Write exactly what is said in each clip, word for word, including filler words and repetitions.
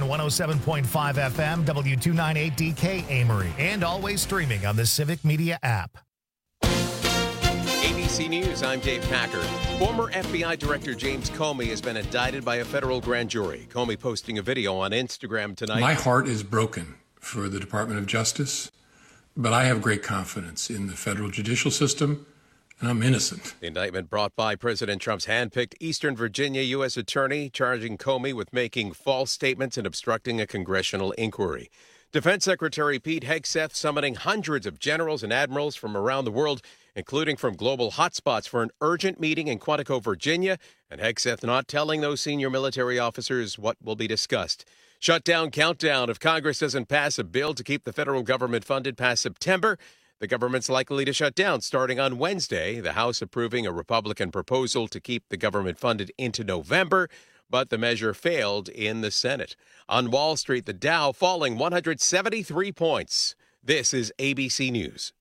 one oh seven point five F M, W two ninety-eight D K Amory, and always streaming on the Civic Media app. A B C News, I'm Dave Packer. Former F B I Director James Comey has been indicted by a federal grand jury. Comey posting a video on Instagram tonight. My heart is broken for the Department of Justice, but I have great confidence in the federal judicial system, and I'm innocent. The indictment brought by President Trump's handpicked Eastern Virginia U S attorney, charging Comey with making false statements and obstructing a congressional inquiry. Defense Secretary Pete Hegseth summoning hundreds of generals and admirals from around the world, including from global hotspots, for an urgent meeting in Quantico, Virginia, and Hegseth not telling those senior military officers what will be discussed. Shutdown countdown. If Congress doesn't pass a bill to keep the federal government funded past September, the government's likely to shut down starting on Wednesday. The House approving a Republican proposal to keep the government funded into November, but the measure failed in the Senate. On Wall Street, the Dow falling one hundred seventy-three points. This is A B C News.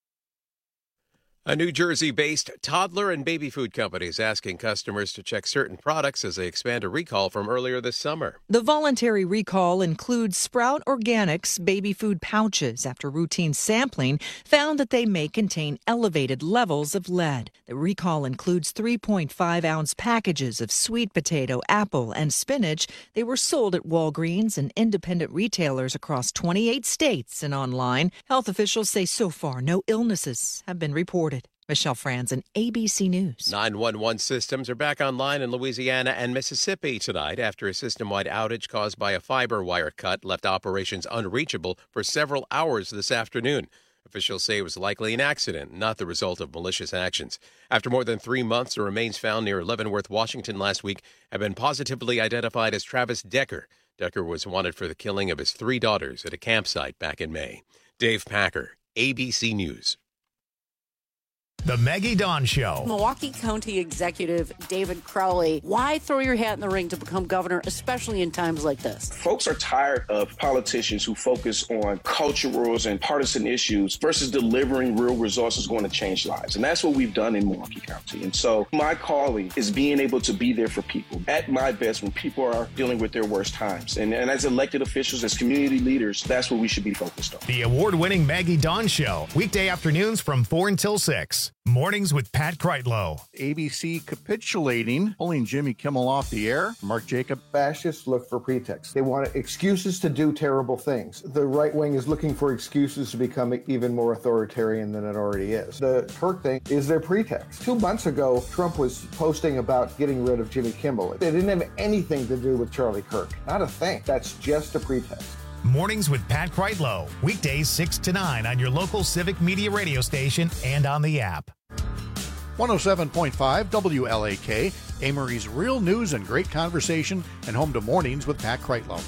A New Jersey-based toddler and baby food company is asking customers to check certain products as they expand a recall from earlier this summer. The voluntary recall includes Sprout Organics baby food pouches after routine sampling found that they may contain elevated levels of lead. The recall includes three point five ounce packages of sweet potato, apple, and spinach. They were sold at Walgreens and independent retailers across twenty-eight states and online. Health officials say so far no illnesses have been reported. Michelle Franzen, A B C News. nine one one systems are back online in Louisiana and Mississippi tonight after a system-wide outage caused by a fiber wire cut left operations unreachable for several hours this afternoon. Officials say it was likely an accident, not the result of malicious actions. After more than three months, the remains found near Leavenworth, Washington last week have been positively identified as Travis Decker. Decker was wanted for the killing of his three daughters at a campsite back in May. Dave Packer, A B C News. The Maggie Dawn Show. Milwaukee County Executive David Crowley, why throw your hat in the ring to become governor, especially in times like this? Folks are tired of politicians who focus on cultural and partisan issues versus delivering real resources going to change lives. And that's what we've done in Milwaukee County. And so my calling is being able to be there for people at my best when people are dealing with their worst times. And, and as elected officials, as community leaders, that's what we should be focused on. The award-winning Maggie Dawn Show. Weekday afternoons from four until six. Mornings with Pat Kreitlow. A B C capitulating, pulling Jimmy Kimmel off the air. Mark Jacob. Fascists look for pretexts. They want excuses to do terrible things. The right wing is looking for excuses to become even more authoritarian than it already is. The Kirk thing is their pretext. Two months ago, Trump was posting about getting rid of Jimmy Kimmel. It didn't have anything to do with Charlie Kirk. Not a thing. That's just a pretext. Mornings with Pat Kreitlow. Weekdays six to nine on your local Civic Media radio station and on the app. one oh seven point five W L A K, Amory's real news and great conversation, and home to Mornings with Pat Kreitlow.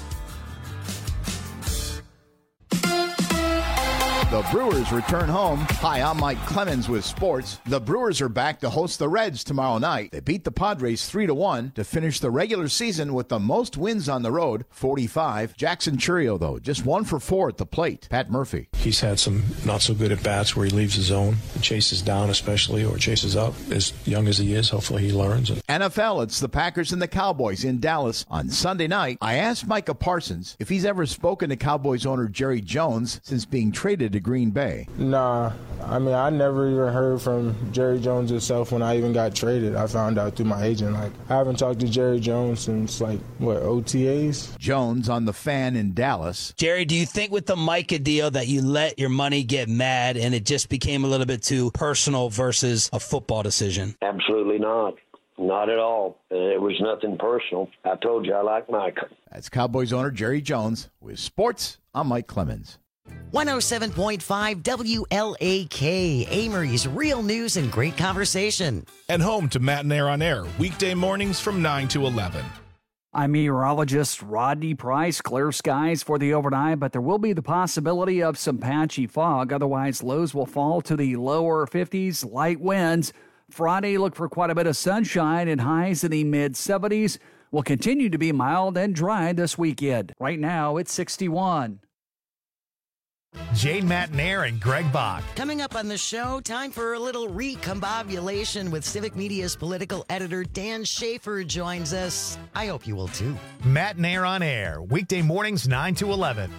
The Brewers return home. Hi, I'm Mike Clemens with sports. The Brewers are back to host the Reds tomorrow night. They beat the Padres three to one to finish the regular season with the most wins on the road, forty-five. Jackson Chourio, though, just one for four at the plate. Pat Murphy. He's had some not so good at bats where he leaves his zone and chases down especially, or chases up. As young as he is, hopefully he learns. N F L, it's the Packers and the Cowboys in Dallas on Sunday night. I asked Micah Parsons if he's ever spoken to Cowboys owner Jerry Jones since being traded to Green Bay. Nah, I mean, I never even heard from Jerry Jones himself when I even got traded. I found out through my agent. Like, I haven't talked to Jerry Jones since, like, what, O T As? Jones on the Fan in Dallas. Jerry, do you think with the Micah deal that you let your money get mad and it just became a little bit too personal versus a football decision? Absolutely not. Not at all. It was nothing personal. I told you I like Micah. That's Cowboys owner Jerry Jones. With sports, I'm Mike Clemens. one oh seven point five W L A K, Amory's real news and great conversation. And home to Matt and Air on Air, weekday mornings from nine to eleven. I'm meteorologist Rodney Price. Clear skies for the overnight, but there will be the possibility of some patchy fog. Otherwise, lows will fall to the lower fifties, light winds. Friday, look for quite a bit of sunshine and highs in the mid seventies. Will continue to be mild and dry this weekend. Right now, it's sixty-one. Jane Matnair and Greg Bach. Coming up on the show, time for a little recombobulation with Civic Media's political editor Dan Schaefer joins us. I hope you will too. Matnair on air, weekday mornings nine to eleven.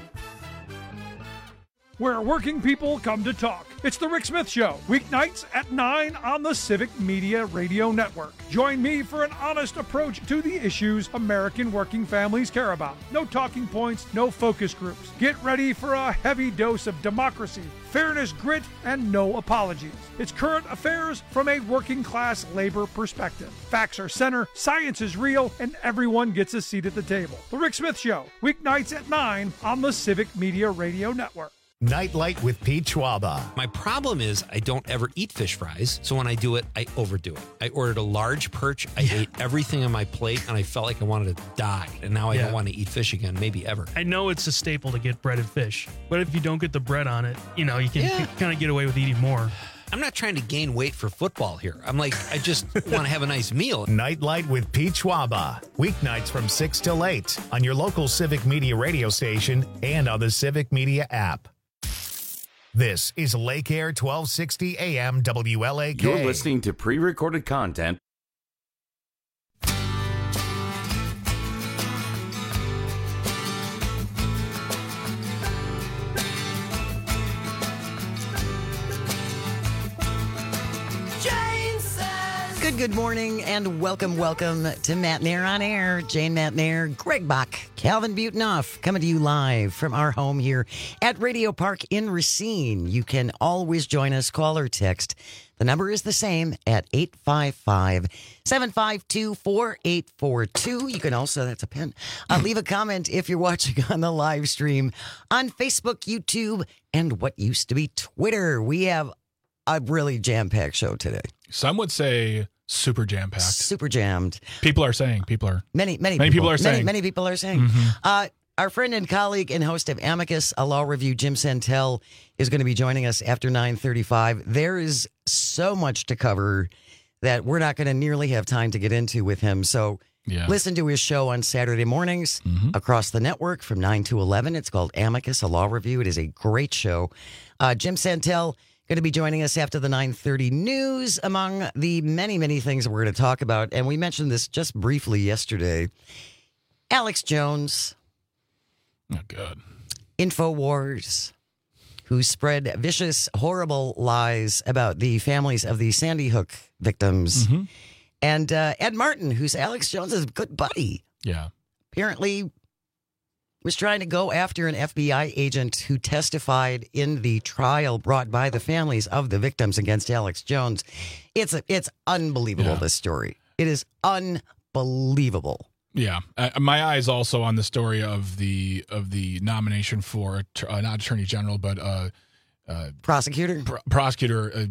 Where working people come to talk. It's the Rick Smith Show, weeknights at nine on the Civic Media Radio Network. Join me for an honest approach to the issues American working families care about. No talking points, no focus groups. Get ready for a heavy dose of democracy, fairness, grit, and no apologies. It's current affairs from a working class labor perspective. Facts are center, science is real, and everyone gets a seat at the table. The Rick Smith Show, weeknights at nine on the Civic Media Radio Network. Nightlight with Pete Schwaba. My problem is I don't ever eat fish fries, so when I do it, I overdo it. I ordered a large perch, I yeah. ate everything on my plate, and I felt like I wanted to die. And now I yeah. don't want to eat fish again, maybe ever. I know it's a staple to get breaded fish, but if you don't get the bread on it, you know, you can yeah. kind of get away with eating more. I'm not trying to gain weight for football here. I'm like, I just want to have a nice meal. Nightlight with Pete Schwaba. Weeknights from six till eight on your local Civic Media radio station and on the Civic Media app. This is Lake Air twelve sixty A M W L A K. You're listening to pre-recorded content. Good, good morning, and welcome, welcome to Matnair on Air. Jane Matnair, Greg Bach, Calvin Butenoff, coming to you live from our home here at Radio Park in Racine. You can always join us, call or text. The number is the same at eight five five, seven five two, four eight four two. You can also, that's a pen, uh, leave a comment if you're watching on the live stream on Facebook, YouTube, and what used to be Twitter. We have a really jam-packed show today. Some would say super jam-packed. Super jammed. People are saying. People are. Many, many, many people, people are saying. Many, many people are saying. Mm-hmm. Uh, our friend and colleague and host of Amicus, a law review, Jim Santel, is going to be joining us after nine thirty-five. There is so much to cover that we're not going to nearly have time to get into with him. So yeah. listen to his show on Saturday mornings mm-hmm. across the network from nine to eleven. It's called Amicus, a law review. It is a great show. Uh, Jim Santel going to be joining us after the nine thirty news, among the many, many things that we're going to talk about. And we mentioned this just briefly yesterday. Alex Jones. Oh, God. InfoWars, who spread vicious, horrible lies about the families of the Sandy Hook victims. Mm-hmm. And uh, Ed Martin, who's Alex Jones's good buddy. Yeah. Apparently was trying to go after an F B I agent who testified in the trial brought by the families of the victims against Alex Jones. It's a, it's unbelievable, yeah. this story. It is unbelievable. Yeah. Uh, my eye is also on the story of the of the nomination for, uh, not Attorney General, but uh, uh, prosecutor. Pr- prosecutor. Uh,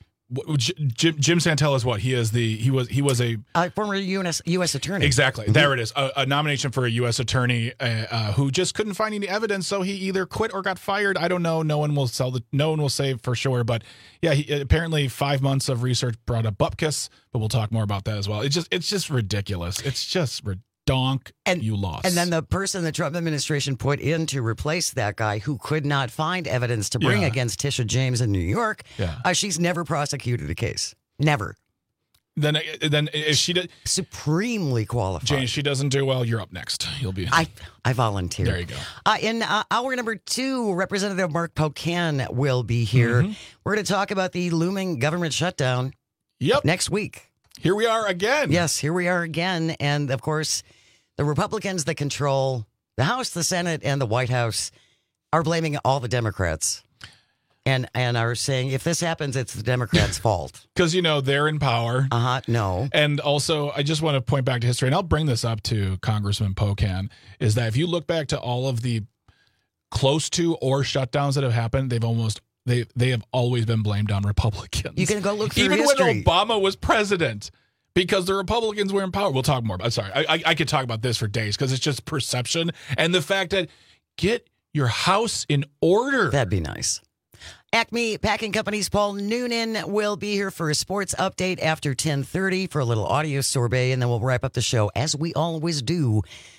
Jim, Jim Santel is what he is. The he was he was a uh, former U S U S attorney. Exactly, mm-hmm. There it is. A, a nomination for a U S attorney uh, uh, who just couldn't find any evidence, so he either quit or got fired. I don't know. No one will sell the. No one will say for sure. But yeah, he, apparently five months of research brought up bupkis. But we'll talk more about that as well. It's just it's just ridiculous. It's just ridiculous. Donk, and you lost. And then the person the Trump administration put in to replace that guy who could not find evidence to bring yeah. against Tisha James in New York, yeah. uh, she's never prosecuted a case. Never. Then then if she did, supremely qualified. Jane, she doesn't do well, you're up next. You'll be. I I volunteer. There you go. Uh, in uh, hour number two, Representative Mark Pocan will be here. Mm-hmm. We're going to talk about the looming government shutdown. Yep. Next week. Here we are again. Yes, here we are again. And, of course, the Republicans that control the House, the Senate, and the White House are blaming all the Democrats and and are saying if this happens, it's the Democrats' fault. Because, you know, they're in power. Uh-huh, no. And also, I just want to point back to history, and I'll bring this up to Congressman Pocan, is that if you look back to all of the close to or shutdowns that have happened, they've almost They they have always been blamed on Republicans. You can go look through Even history. when Obama was president, because the Republicans were in power. We'll talk more. I'm sorry. I, I, I could talk about this for days because it's just perception and the fact that get your house in order. That'd be nice. Acme Packing Company's Paul Noonan will be here for a sports update after ten thirty for a little audio sorbet, and then we'll wrap up the show, as we always do,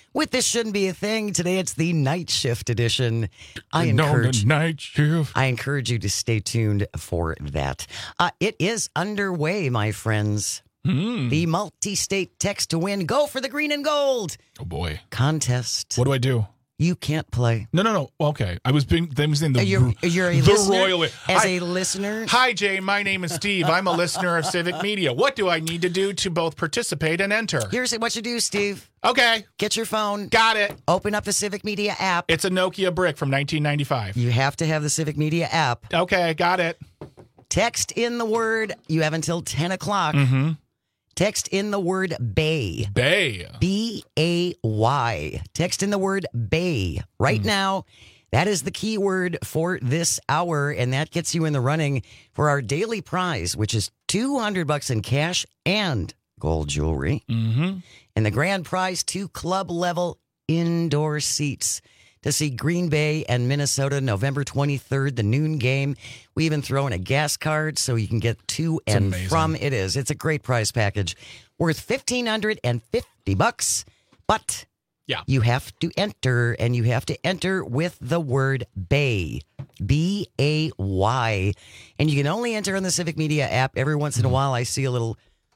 With This Shouldn't Be a Thing, today it's the night shift edition. I No, encourage the night shift. I encourage you to stay tuned for that. Uh, it is underway, my friends. Mm. The multi-state text to win Go for the Green and Gold Oh, boy. contest. What do I do? You can't play. No, no, no. Okay. I was being, they was saying the, You're, you're a the listener, royal. As Hi, a listener, hi, Jay. My name is Steve. I'm a listener of Civic Media. What do I need to do to both participate and enter? here's what you do, Steve. Okay. Get your phone. Got it. Open up the Civic Media app. It's a Nokia brick from nineteen ninety-five. You have to have the Civic Media app. Okay. Got it. Text in the word. You have until ten o'clock. Mm-hmm. Text in the word Bay. Bay. B A Y. Text in the word Bay. Right mm. now, that is the keyword for this hour, and that gets you in the running for our daily prize, which is two hundred bucks in cash and gold jewelry. Mm-hmm. And the grand prize, two club-level indoor seats to see Green Bay and Minnesota November twenty-third, the noon game. We even throw in a gas card so you can get to It's and amazing. from. It is. It's a great prize package worth fifteen hundred fifty bucks. But yeah, you have to enter, and you have to enter with the word Bay. B A Y. And you can only enter on the Civic Media app. Every once in a while, I see a little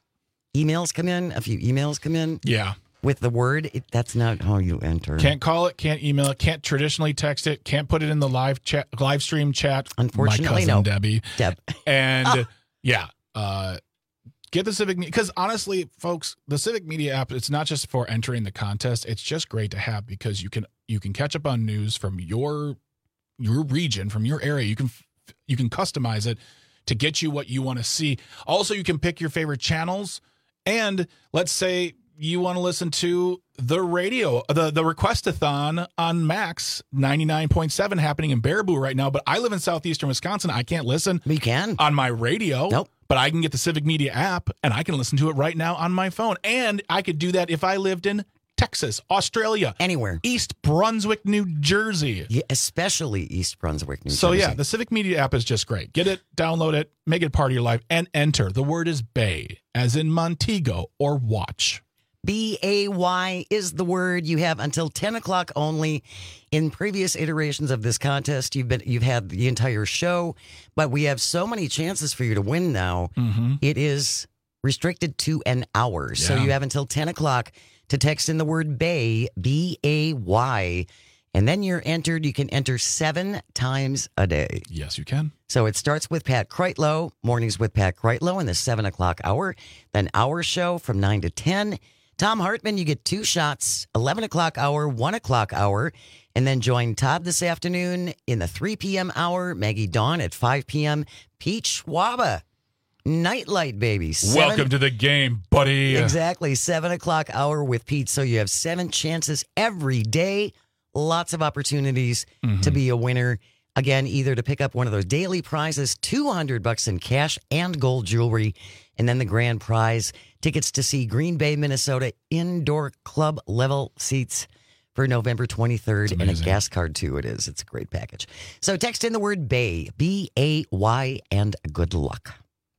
emails come in, a few emails come in. Yeah. With the word, it, that's not how you enter. Can't call it, can't email it, can't traditionally text it, can't put it in the live chat, live stream chat. Unfortunately, My cousin no. Debbie. Deb. And Oh. yeah, uh, get the Civic Media, because honestly, folks, the Civic Media app, it's not just for entering the contest. It's just great to have because you can you can catch up on news from your your region, from your area. You can you can customize it to get you what you want to see. Also, you can pick your favorite channels, and let's say you want to listen to the radio, the the Requestathon on Max ninety-nine point seven happening in Baraboo right now, but I live in southeastern Wisconsin. I can't listen You can. on my radio. Nope. But I can get the Civic Media app, and I can listen to it right now on my phone. And I could do that if I lived in Texas, Australia, anywhere. East Brunswick, New Jersey. Yeah, especially East Brunswick, New So Jersey. yeah, the Civic Media app is just great. Get it, download it, make it part of your life, and enter. The word is Bay, as in Montego or watch. B A Y is the word. You have until ten o'clock only. In previous iterations of this contest, you've been you've had the entire show, but we have so many chances for you to win now. Mm-hmm. It is restricted to an hour. So Yeah. you have until ten o'clock to text in the word Bay, B A Y, and then you're entered. You can enter seven times a day. Yes, you can. So it starts with Pat Kreitlow, mornings with Pat Kreitlow in the seven o'clock hour, then our show from nine to ten. Tom Hartman, you get two shots, eleven o'clock hour, one o'clock hour, and then join Todd this afternoon in the three p.m. hour, Maggie Dawn at five p.m., Pete Schwaba, Nightlight Baby. Seven, Welcome to the game, buddy. Exactly, seven o'clock hour with Pete. So you have seven chances every day, lots of opportunities Mm-hmm. to be a winner. Again, either to pick up one of those daily prizes, two hundred bucks in cash and gold jewelry, and then the grand prize, tickets to see Green Bay, Minnesota indoor club level seats for November twenty-third, and a gas card too. It is. It's a great package. So text in the word Bay, B A Y, and good luck.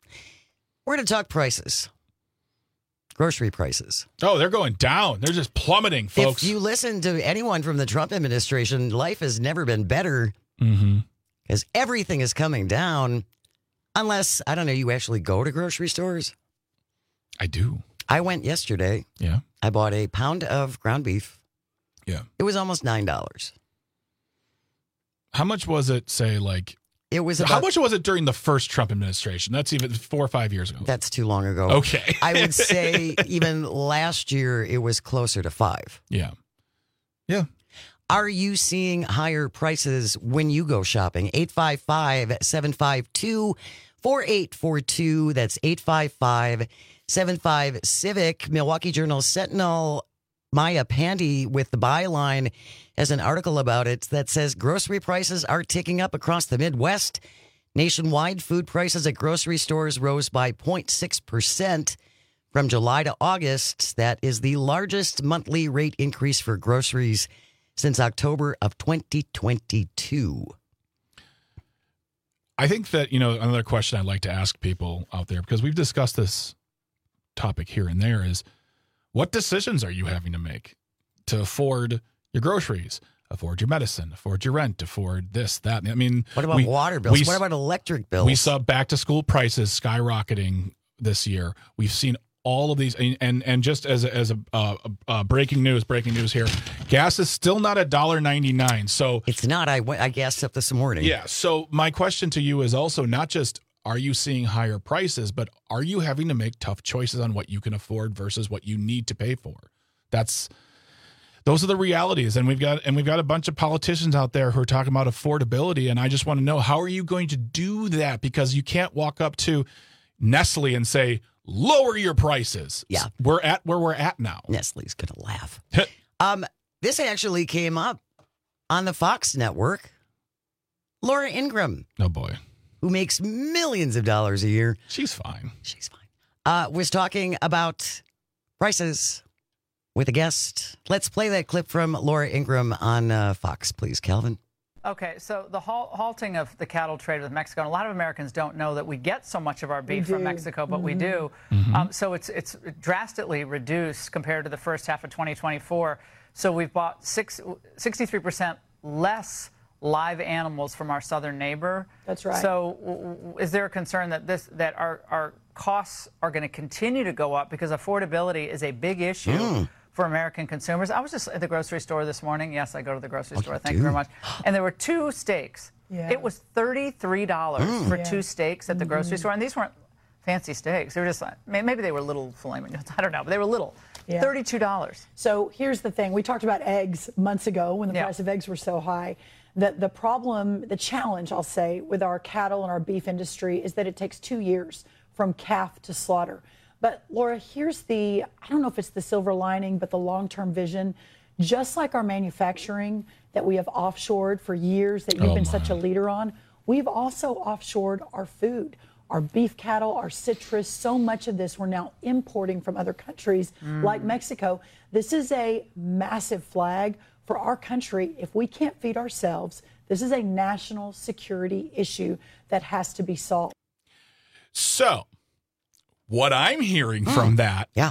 We're going to talk prices. Grocery prices. Oh, they're going down. They're just plummeting, folks. If you listen to anyone from the Trump administration, life has never been better. Mm-hmm. Because everything is coming down, unless, I don't know, you actually go to grocery stores? I do. I went yesterday. Yeah. I bought a pound of ground beef. Yeah. It was almost nine dollars. How much was it, say, like... It was How about, much was it during the first Trump administration? That's even four or five years ago. That's too long ago. Okay. I would say even last year it was closer to five. Yeah. Yeah. Are you seeing higher prices when you go shopping? eight five five, seven five two, four eight four two. That's eight five five, seven five, Civic. Milwaukee Journal Sentinel, Maya Pandy with the byline has an article about it that says grocery prices are ticking up across the Midwest. Nationwide, food prices at grocery stores rose by zero point six percent from July to August. That is the largest monthly rate increase for groceries since October of twenty twenty-two. I think that, you know, another question I'd like to ask people out there, because we've discussed this topic here and there, is what decisions are you having to make? to afford your groceries, afford your medicine, afford your rent, afford this, that. I mean, what about we, water bills? We, what about electric bills? We saw back to school prices skyrocketing this year. We've seen all of these, and and, and just as a, as a uh, uh, breaking news, breaking news here, gas is still not a dollar ninety nine. So it's not. I went, I gassed up this morning. Yeah. So my question to you is also not just are you seeing higher prices, but are you having to make tough choices on what you can afford versus what you need to pay for? That's those are the realities, and we've got and we've got a bunch of politicians out there who are talking about affordability, and I just want to know, how are you going to do that? Because you can't walk up to Nestle and say, lower your prices. Yeah. We're at where we're at now. Nestle's going to laugh. um, this actually came up on the Fox network. Laura Ingraham. Oh, boy. Who makes millions of dollars a year. She's fine. She's fine. Uh, was talking about prices with a guest. Let's play that clip from Laura Ingraham on uh, Fox, please, Calvin. Okay, so the halt- halting of the cattle trade with Mexico, and a lot of Americans don't know that we get so much of our beef from Mexico, but mm-hmm. we do. Mm-hmm. Um, so it's it's drastically reduced compared to the first half of twenty twenty-four. So we've bought six, sixty-three percent less live animals from our southern neighbor. That's right. So w- w- is there a concern that this that our, our costs are going to continue to go up because affordability is a big issue? Mm. For American consumers. I was just at the grocery store this morning. Yes, I go to the grocery oh, store. Thank do? you very much. And there were two steaks. Yeah. It was thirty-three dollars mm. for yeah. two steaks at the grocery mm-hmm. store. And these weren't fancy steaks. They were just, maybe they were little filet mignons. I don't know, but they were little. Yeah. thirty-two dollars. So here's the thing. We talked about eggs months ago when the yeah. price of eggs were so high. The, the problem, the challenge, I'll say, with our cattle and our beef industry is that it takes two years from calf to slaughter. But, Laura, here's the, I don't know if it's the silver lining, but the long-term vision. Just like our manufacturing that we have offshored for years that you've oh been my. such a leader on, we've also offshored our food, our beef cattle, our citrus. So much of this we're now importing from other countries mm. like Mexico. This is a massive flag for our country. If we can't feed ourselves, this is a national security issue that has to be solved. So, what I'm hearing mm. from that yeah.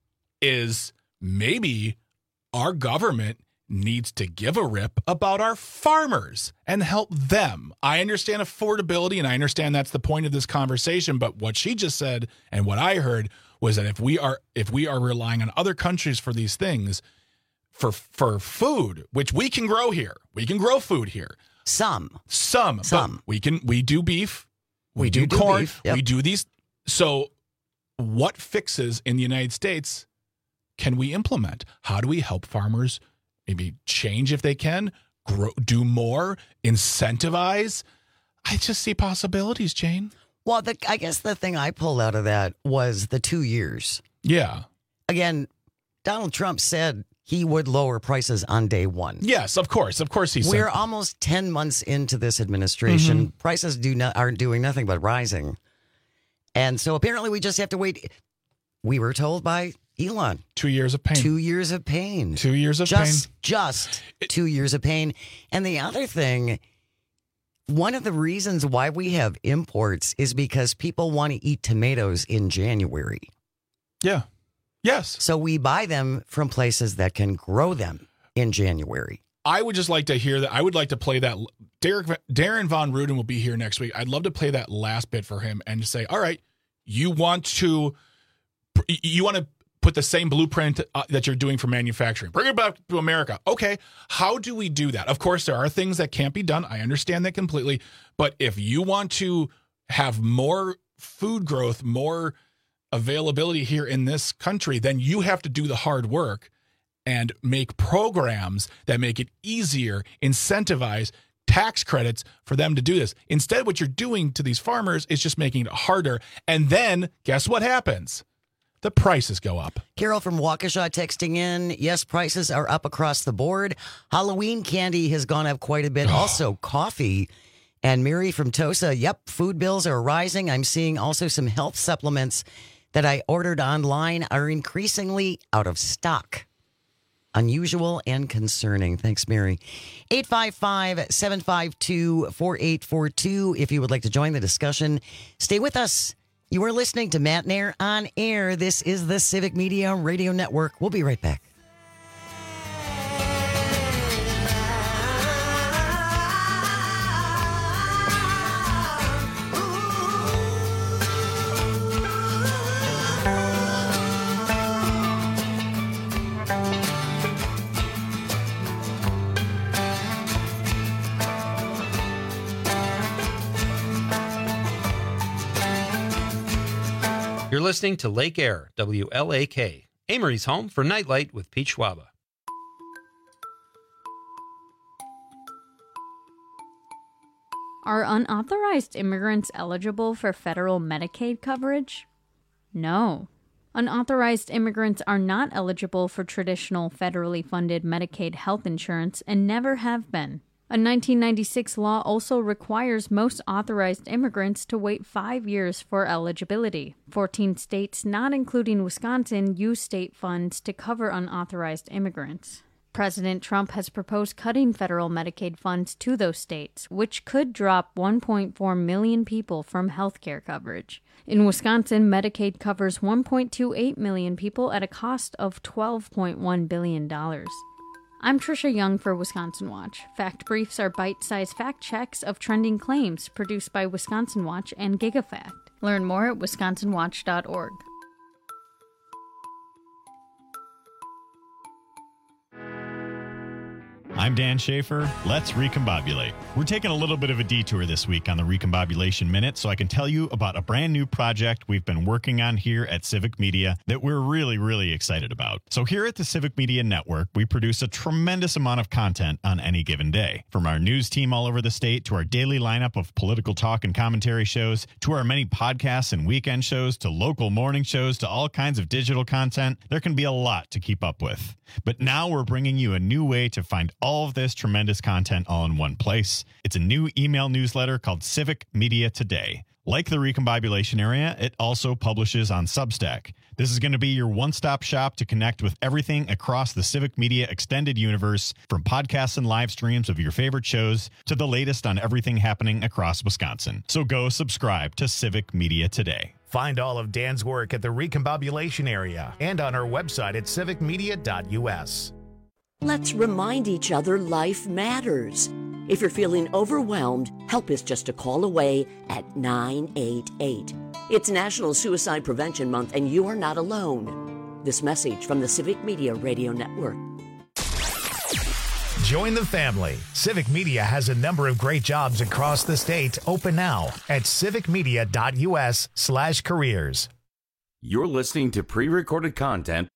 is maybe our government needs to give a rip about our farmers and help them. I understand affordability, and I understand that's the point of this conversation, but what she just said and what I heard was that if we are if we are relying on other countries for these things, for for food, which we can grow here, we can grow food here. Some. Some. Some. We can we do beef, we, we do, do corn, beef, yep. we do these. So what fixes in the United States can we implement? How do we help farmers maybe change if they can, grow, do more, incentivize? I just see possibilities, Jane. Well, the, I guess the thing I pulled out of that was the two years. Yeah. Again, Donald Trump said he would lower prices on day one. Yes, of course. Of course he said. We're almost ten months into this administration. Mm-hmm. Prices do not, aren't doing nothing but rising. And so apparently we just have to wait. We were told by Elon. Two years of pain. Two years of pain. Two years of just, pain. Just two years of pain. And the other thing, one of the reasons why we have imports is because people want to eat tomatoes in January. Yeah. Yes. So we buy them from places that can grow them in January. I would just like to hear that. I would like to play that. Derek, Darren Von Ruden will be here next week. I'd love to play that last bit for him and just say, all right, you want to, you want to put the same blueprint uh, that you're doing for manufacturing. Bring it back to America. Okay. How do we do that? Of course, there are things that can't be done. I understand that completely. But if you want to have more food growth, more availability here in this country, then you have to do the hard work and make programs that make it easier, incentivize tax credits for them to do this. Instead, what you're doing to these farmers is just making it harder. And then guess what happens? The prices go up. Carol from Waukesha texting in, yes, prices are up across the board. Halloween candy has gone up quite a bit. Also, coffee. And Mary from Tosa, yep, food bills are rising. I'm seeing also some health supplements that I ordered online are increasingly out of stock. Unusual and concerning. Thanks, Mary. eight five five, seven five two, four eight four two. If you would like to join the discussion, stay with us. You are listening to Matt Nair on air. This is the Civic Media Radio Network. We'll be right back. You're listening to Lake Air, W L A K, Amory's home for Nightlight with Pete Schwaba. Are unauthorized immigrants eligible for federal Medicaid coverage? No. Unauthorized immigrants are not eligible for traditional federally funded Medicaid health insurance and never have been. A nineteen ninety-six law also requires most authorized immigrants to wait five years for eligibility. fourteen states, not including Wisconsin, use state funds to cover unauthorized immigrants. President Trump has proposed cutting federal Medicaid funds to those states, which could drop one point four million people from health care coverage. In Wisconsin, Medicaid covers one point two eight million people at a cost of twelve point one billion dollars. I'm Trisha Young for Wisconsin Watch. Fact Briefs are bite-sized fact checks of trending claims produced by Wisconsin Watch and GigaFact. Learn more at wisconsin watch dot org. I'm Dan Schaefer. Let's recombobulate. We're taking a little bit of a detour this week on the Recombobulation Minute so I can tell you about a brand new project we've been working on here at Civic Media that we're really, really excited about. So here at the Civic Media Network, we produce a tremendous amount of content on any given day. From our news team all over the state to our daily lineup of political talk and commentary shows to our many podcasts and weekend shows to local morning shows to all kinds of digital content, there can be a lot to keep up with. But now we're bringing you a new way to find all of this tremendous content all in one place. It's a new email newsletter called Civic Media Today. Like the Recombobulation area, it also publishes on Substack. This is going to be your one-stop shop to connect with everything across the Civic Media extended universe, from podcasts and live streams of your favorite shows to the latest on everything happening across Wisconsin. So go subscribe to Civic Media Today. Find all of Dan's work at the Recombobulation area and on our website at civic media dot u s. Let's remind each other life matters. If you're feeling overwhelmed, help is just a call away at nine eight eight. It's National Suicide Prevention Month, and you are not alone. This message from the Civic Media Radio Network. Join the family. Civic Media has a number of great jobs across the state open now at civic media dot u s slash careers. You're listening to pre-recorded content.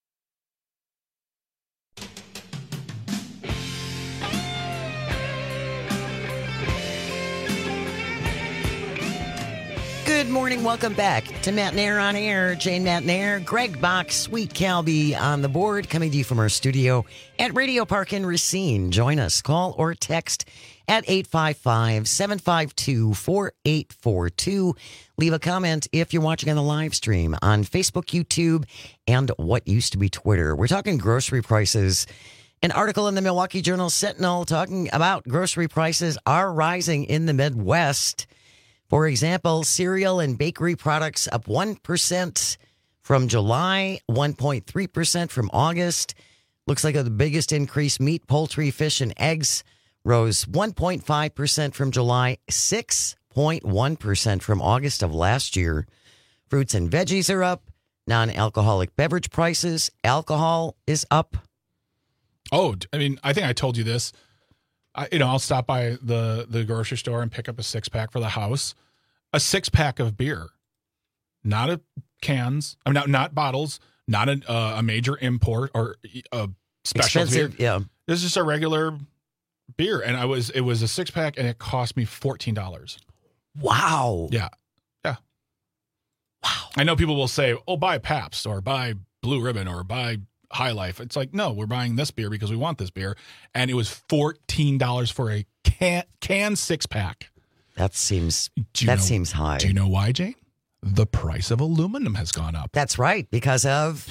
Good morning. Welcome back to Matt Nair on Air. Jane Matt Nair, Greg Bach, Sweet Calby on the board, coming to you from our studio at Radio Park in Racine. Join us. Call or text at eight five five, seven five two, four eight four two. Leave a comment if you're watching on the live stream on Facebook, YouTube, and what used to be Twitter. We're talking grocery prices. An article in the Milwaukee Journal Sentinel talking about grocery prices are rising in the Midwest. For example, cereal and bakery products up one percent from July, one point three percent from August. Looks like the biggest increase, meat, poultry, fish, and eggs rose one point five percent from July, six point one percent from August of last year. Fruits and veggies are up. Non-alcoholic beverage prices, alcohol is up. Oh, I mean, I think I told you this. I, you know, I'll stop by the, the grocery store and pick up a six pack for the house, a six pack of beer, not a cans. I mean, not, not bottles, not a, uh, a major import or a special beer. Yeah. This is just a regular beer. And I was, it was a six pack and it cost me fourteen dollars. Wow. Yeah. Yeah. Wow. I know people will say, oh, buy Pabst or buy Blue Ribbon or buy High Life. It's like, no, we're buying this beer because we want this beer. And it was fourteen dollars for a can, can six pack. That seems, that know, seems high. Do you know why, Jane? The price of aluminum has gone up. That's right. Because of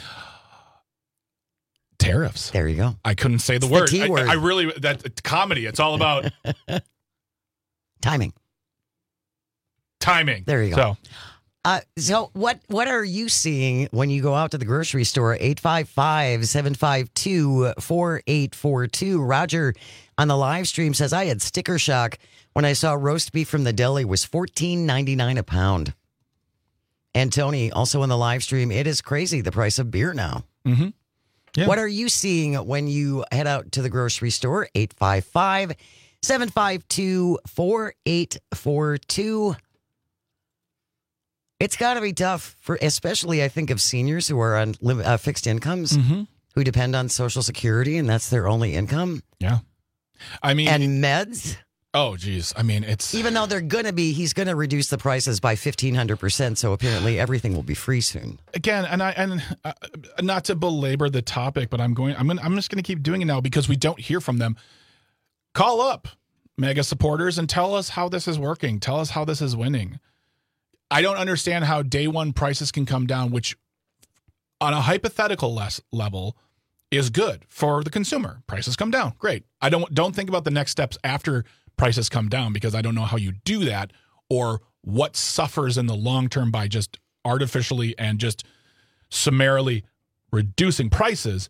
tariffs. There you go. I couldn't say the it's word. The I, word. I really, that comedy. It's all about timing. Timing. There you go. So, Uh, so what what are you seeing when you go out to the grocery store? eight five five, seven five two, four eight four two. Roger on the live stream says, I had sticker shock when I saw roast beef from the deli was fourteen ninety-nine a pound. And Tony, also in the live stream, it is crazy, the price of beer now. Mm-hmm. Yeah. What are you seeing when you head out to the grocery store? eight five five, seven five two, four eight four two. It's got to be tough for, especially I think of seniors who are on lim- uh, fixed incomes, Mm-hmm. who depend on Social Security, and that's their only income. Yeah. I mean, and meds. Oh, geez. I mean, it's even though they're going to be, he's going to reduce the prices by fifteen hundred percent. So apparently everything will be free soon. Again, and I and uh, not to belabor the topic, but I'm going. I'm going. I'm just going to keep doing it now because we don't hear from them. Call up mega supporters and tell us how this is working. Tell us how this is winning. I don't understand how day one prices can come down, which on a hypothetical less level is good for the consumer. Prices come down. Great. I don't don't think about the next steps after prices come down because I don't know how you do that or what suffers in the long term by just artificially and just summarily reducing prices.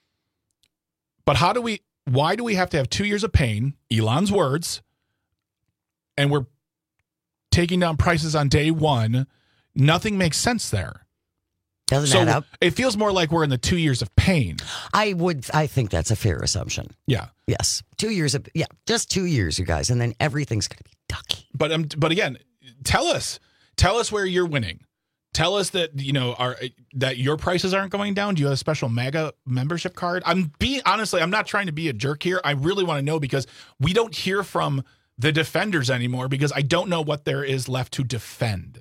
But how do we, why do we have to have two years of pain, Elon's words, and we're taking down prices on day one? Nothing makes sense there. Doesn't so add up. It feels more like we're in the two years of pain. I would, I think that's a fair assumption. Yeah. Yes. Two years of, yeah, just two years, you guys. And then everything's going to be ducky. But, um, but again, tell us, tell us where you're winning. Tell us that, you know, are, that your prices aren't going down. Do you have a special MAGA membership card? I'm being, honestly, I'm not trying to be a jerk here. I really want to know because we don't hear from the defenders anymore because I don't know what there is left to defend.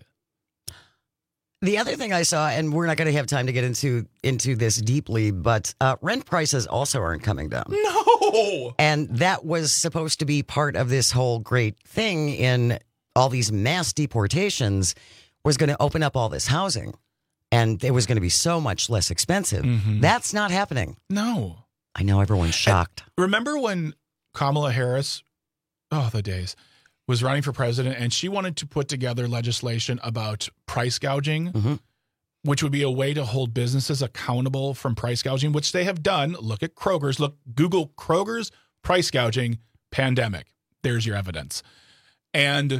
The other thing I saw, and we're not going to have time to get into into this deeply, but uh, rent prices also aren't coming down. No! And that was supposed to be part of this whole great thing in all these mass deportations was going to open up all this housing. And it was going to be so much less expensive. Mm-hmm. That's not happening. No. I know everyone's shocked. And remember when Kamala Harris, oh, the days, was running for president, and she wanted to put together legislation about price gouging, mm-hmm. which would be a way to hold businesses accountable from price gouging, which they have done. Look at Kroger's. Look, Google Kroger's price gouging pandemic. There's your evidence. And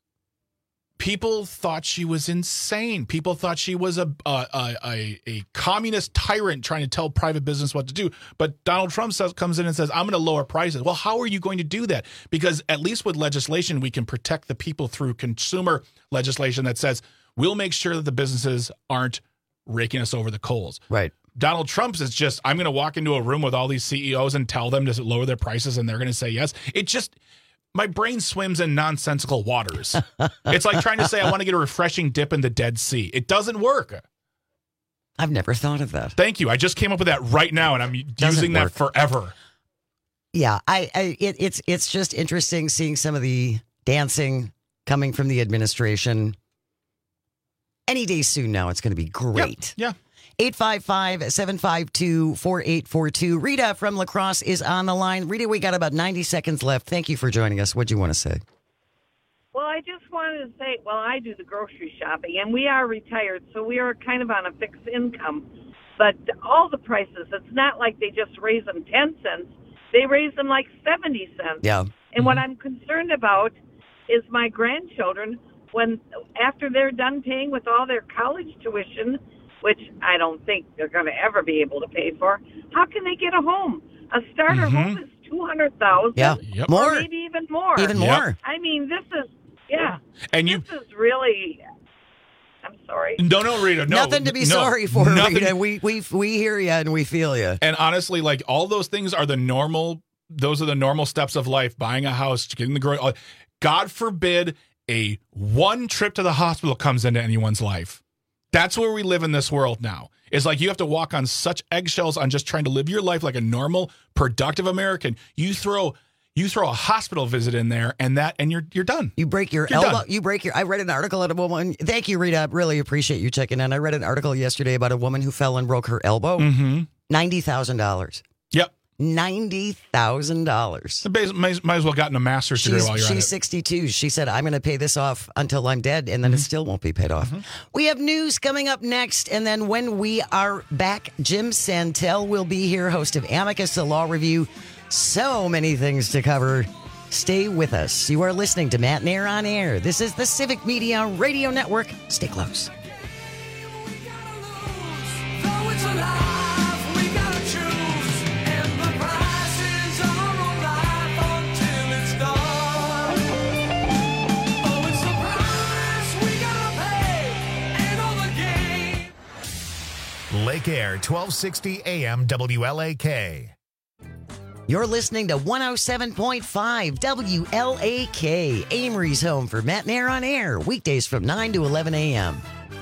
people thought she was insane. People thought she was a a, a a communist tyrant trying to tell private business what to do. But Donald Trump says, comes in and says, I'm going to lower prices. Well, how are you going to do that? Because at least with legislation, we can protect the people through consumer legislation that says we'll make sure that the businesses aren't raking us over the coals. Right. Donald Trump's is just, I'm going to walk into a room with all these C E Os and tell them to lower their prices and they're going to say yes. It just... My brain swims in nonsensical waters. It's like trying to say I want to get a refreshing dip in the Dead Sea. It doesn't work. I've never thought of that. Thank you. I just came up with that right now, and I'm Doesn't using work. that forever. Yeah, I, I it, it's it's just interesting seeing some of the dancing coming from the administration. Any day soon now, it's going to be great. Yeah. eight five five, seven five two, four eight four two. Rita from La Crosse is on the line. Rita, we got about ninety seconds left. Thank you for joining us. What do you want to say? Well, I just wanted to say, well, I do the grocery shopping, and we are retired, so we are kind of on a fixed income. But all the prices, it's not like they just raise them ten cents. They raise them like seventy cents. Yeah. And what I'm concerned about is my grandchildren, when after they're done paying with all their college tuition, which I don't think they're going to ever be able to pay for, how can they get a home? A starter Mm-hmm. home is two hundred thousand dollars. Yeah. Yep. Or More. maybe even more. Even Yep. more. I mean, this is, yeah. And you, This is really, I'm sorry. no, no, Rita, no. Nothing to be no, sorry for, nothing. Rita. We, we, we hear you and we feel you. And honestly, like all those things are the normal, those are the normal steps of life, buying a house, getting the grocery. God forbid a one trip to the hospital comes into anyone's life. That's where we live in this world now. It's like you have to walk on such eggshells on just trying to live your life like a normal, productive American. You throw you throw a hospital visit in there and that and you're you're done. You break your You're elbow. done. You break your. I read an article at a woman. Thank you, Rita. I really appreciate you checking in. I read an article yesterday about a woman who fell and broke her elbow. Mm-hmm. Ninety thousand dollars. Yep. Ninety thousand dollars. Might, might as well gotten a master's degree She's, while you're she's at it. sixty-two. She said, I'm going to pay this off until I'm dead, and then Mm-hmm. it still won't be paid off. We have news coming up next, and then when we are back, Jim Santel will be here, host of Amicus, the Law Review. So many things to cover. Stay with us. You are listening to Matt Nair on Air. This is the Civic Media Radio Network. Stay close. Lake Air, twelve sixty A M W L A K. You're listening to one oh seven point five W L A K, Amory's home for Matt and Air on Air, weekdays from nine to eleven A M.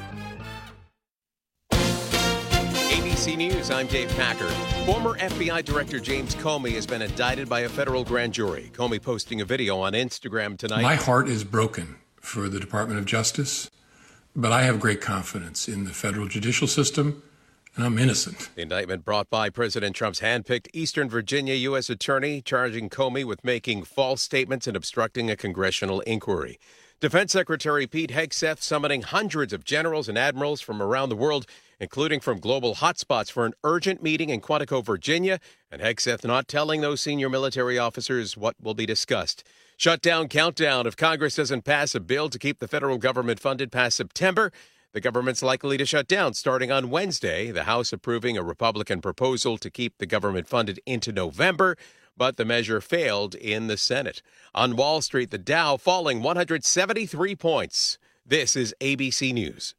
A B C News, I'm Dave Packer. Former F B I Director James Comey has been indicted by a federal grand jury. Comey posting a video on Instagram tonight. My heart is broken for the Department of Justice, but I have great confidence in the federal judicial system, and I'm innocent. The indictment brought by President Trump's handpicked Eastern Virginia U S attorney, charging Comey with making false statements and obstructing a congressional inquiry. Defense Secretary Pete Hegseth summoning hundreds of generals and admirals from around the world, including from global hotspots, for an urgent meeting in Quantico, Virginia, and Hegseth not telling those senior military officers what will be discussed. Shutdown countdown. If Congress doesn't pass a bill to keep the federal government funded past September, the government's likely to shut down starting on Wednesday. The House approving a Republican proposal to keep the government funded into November, but the measure failed in the Senate. On Wall Street, the Dow falling one hundred seventy-three points. This is A B C News.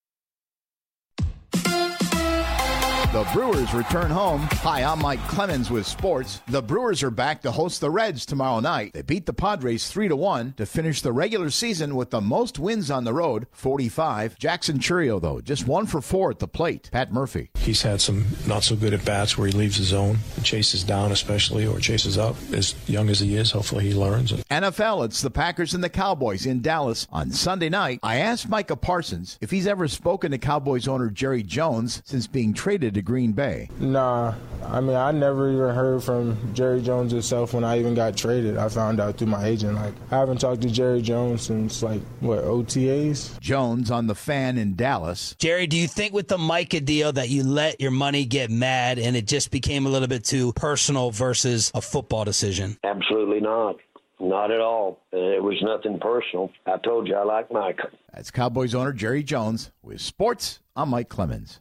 The Brewers return home. Hi, I'm Mike Clemens with sports. The Brewers are back to host the Reds tomorrow night. They beat the Padres three to one to finish the regular season with the most wins on the road, forty-five. Jackson Chourio, though, just one for four at the plate. Pat Murphy. He's had some not so good at bats where he leaves his zone and chases down, especially, or chases up. As young as he is, hopefully he learns. N F L, it's the Packers and the Cowboys in Dallas on Sunday night. I asked Micah Parsons if he's ever spoken to Cowboys owner Jerry Jones since being traded to Green Bay. Nah, I mean, I never even heard from Jerry Jones himself when I even got traded. I found out through my agent. Like, I haven't talked to Jerry Jones since, like, what, O T As? Jones on the Fan in Dallas. Jerry, do you think with the Micah deal that you let your money get mad and it just became a little bit too personal versus a football decision? Absolutely not. Not at all. It was nothing personal. I told you I like Mike. That's Cowboys owner Jerry Jones. With sports, I'm Mike Clemens.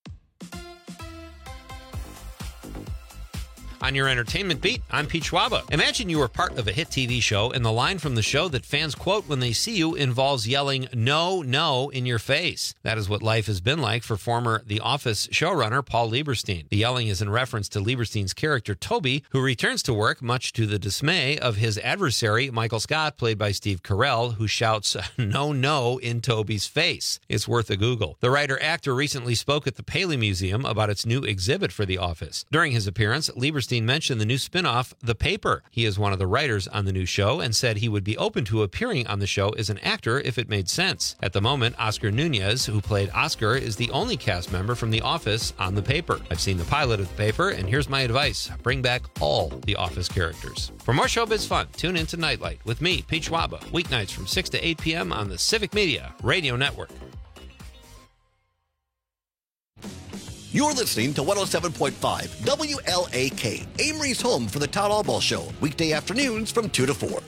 On your entertainment beat, I'm Pete Schwaba. Imagine you were part of a hit T V show and the line from the show that fans quote when they see you involves yelling, "No, no," in your face. That is what life has been like for former The Office showrunner Paul Lieberstein. The yelling is in reference to Lieberstein's character Toby, who returns to work much to the dismay of his adversary, Michael Scott, played by Steve Carell, who shouts, "No, no," in Toby's face. It's worth a Google. The writer-actor recently spoke at the Paley Museum about its new exhibit for The Office. During his appearance, Lieberstein mentioned the new spin-off, The Paper. He is one of the writers on the new show and said he would be open to appearing on the show as an actor if it made sense. At the moment, Oscar Nunez, who played Oscar, is the only cast member from The Office on The Paper. I've seen the pilot of The Paper, and here's my advice. Bring back all The Office characters. For more showbiz fun, tune into Nightlight with me, Pete Schwaba, weeknights from six to eight p.m. on the Civic Media Radio Network. You're listening to one oh seven point five W L A K, Amory's home for the Todd Albaugh Show, weekday afternoons from two to four.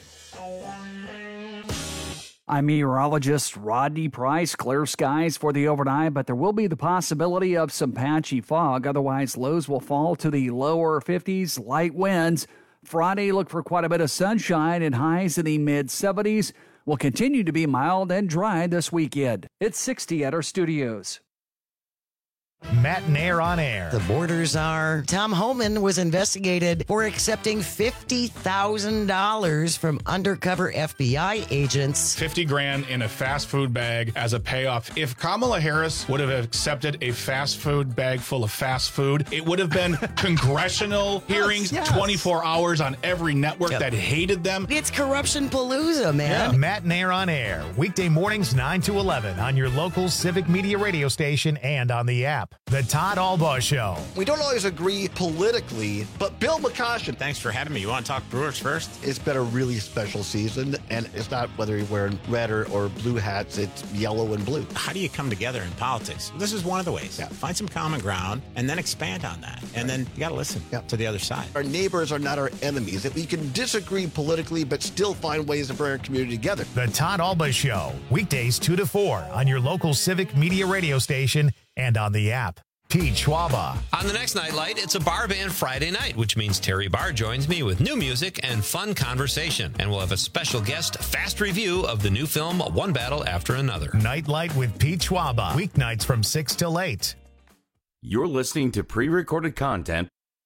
I'm meteorologist Rodney Price. Clear skies for the overnight, but there will be the possibility of some patchy fog. Otherwise, lows will fall to the lower fifties, light winds. Friday, look for quite a bit of sunshine and highs in the mid seventies. Will continue to be mild and dry this weekend. It's sixty at our studios. Matt and Air on Air. The borders are. Tom Homan was investigated for accepting fifty thousand dollars from undercover F B I agents. fifty grand in a fast food bag as a payoff. If Kamala Harris would have accepted a fast food bag full of fast food, it would have been congressional hearings, yes, yes. twenty-four hours on every network yep. that hated them. It's corruption palooza, man. Yeah. Matt and Air on Air. Weekday mornings nine to eleven on your local Civic Media radio station and on the app. The Todd Albaugh Show. We don't always agree politically, but Bill McCoshen. Thanks for having me. You want to talk Brewers first? It's been a really special season, and it's not whether you're wearing red or, or blue hats, it's yellow and blue. How do you come together in politics? This is one of the ways. Yeah. Find some common ground and then expand on that. And right. then you got to listen yeah. to the other side. Our neighbors are not our enemies. That we can disagree politically, but still find ways to bring our community together. The Todd Albaugh Show. Weekdays two to four on your local Civic Media radio station and on the app. Pete Schwaba. On the next Nightlight, it's a bar band Friday night, which means Terry Barr joins me with new music and fun conversation. And we'll have a special guest fast review of the new film, One Battle After Another. Nightlight with Pete Schwaba. Weeknights from six till eight. You're listening to pre-recorded content.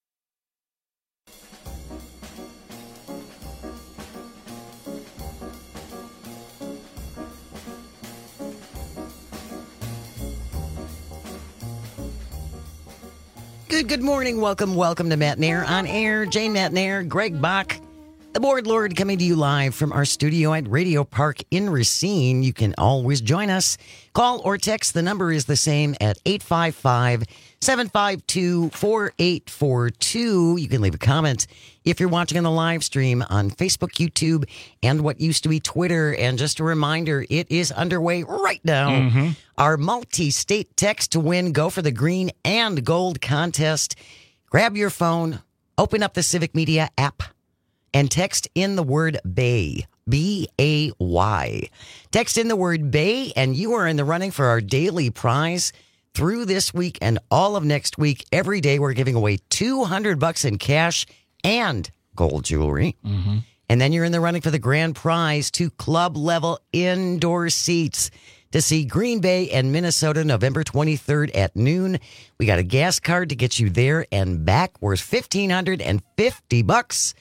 Good, good morning. Welcome, welcome to Matt Nair on Air. Jane Matt Nair, Greg Bach, the Board Lord, coming to you live from our studio at Radio Park in Racine. You can always join us. Call or text. The number is the same at eight five five, seven five two, four eight four two. You can leave a comment if you're watching on the live stream on Facebook, YouTube, and what used to be Twitter. And just a reminder, it is underway right now. Mm-hmm. Our multi-state text to win Go for the Green and Gold contest. Grab your phone, open up the Civic Media app, and text in the word BAY, B A Y. Text in the word BAY, and you are in the running for our daily prize through this week and all of next week. Every day we're giving away two hundred bucks in cash and gold jewelry. Mm-hmm. And then you're in the running for the grand prize, two club-level indoor seats to see Green Bay and Minnesota November twenty-third at noon. We got a gas card to get you there and back worth fifteen hundred fifty bucks.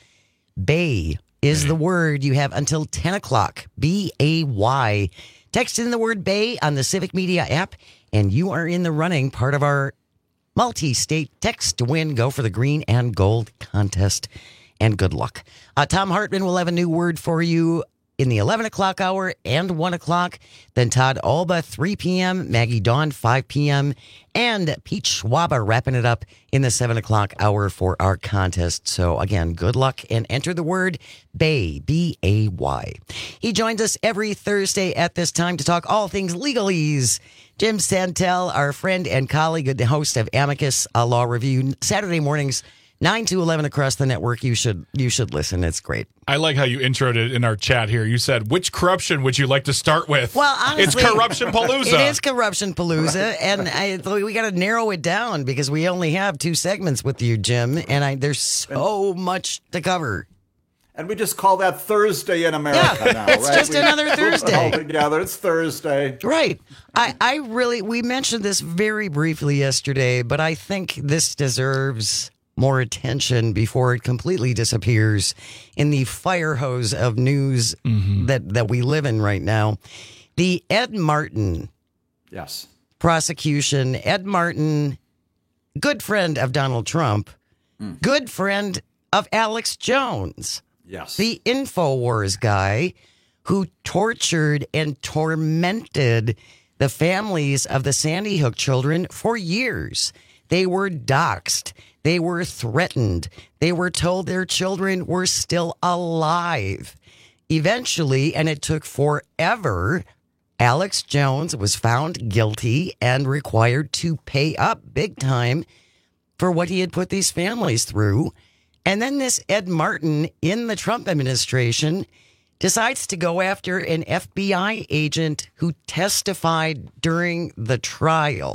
Bay is the word. You have until ten o'clock. B A Y. Text in the word Bay on the Civic Media app, and you are in the running, part of our multi-state text to win Go for the Green and Gold contest. And good luck. Uh, Tom Hartman will have a new word for you in the eleven o'clock hour and one o'clock. Then Todd Alba, three p.m., Maggie Dawn, five p.m., and Pete Schwaba wrapping it up in the seven o'clock hour for our contest. So, again, good luck and enter the word BAY, B A Y. He joins us every Thursday at this time to talk all things legalese. Jim Santel, our friend and colleague and host of Amicus a Law Review, Saturday mornings, nine to eleven across the network. You should you should listen. It's great. I like how you introed it in our chat here. You said, which corruption would you like to start with? Well, honestly, it's Corruption Palooza. It is Corruption Palooza, and I, we got to narrow it down because we only have two segments with you, Jim, and I, there's so much to cover. And we just call that Thursday in America yeah, now, it's right? just we another Thursday. All together, it's Thursday. Right. I, I really, we mentioned this very briefly yesterday, but I think this deserves more attention before it completely disappears in the fire hose of news mm-hmm. that, that we live in right now. The Ed Martin yes. prosecution. Ed Martin, good friend of Donald Trump, mm. good friend of Alex Jones. Yes. The InfoWars guy who tortured and tormented the families of the Sandy Hook children for years. They were doxxed. They were threatened. They were told their children were still alive. Eventually, and it took forever, Alex Jones was found guilty and required to pay up big time for what he had put these families through. And then this Ed Martin in the Trump administration decides to go after an F B I agent who testified during the trial.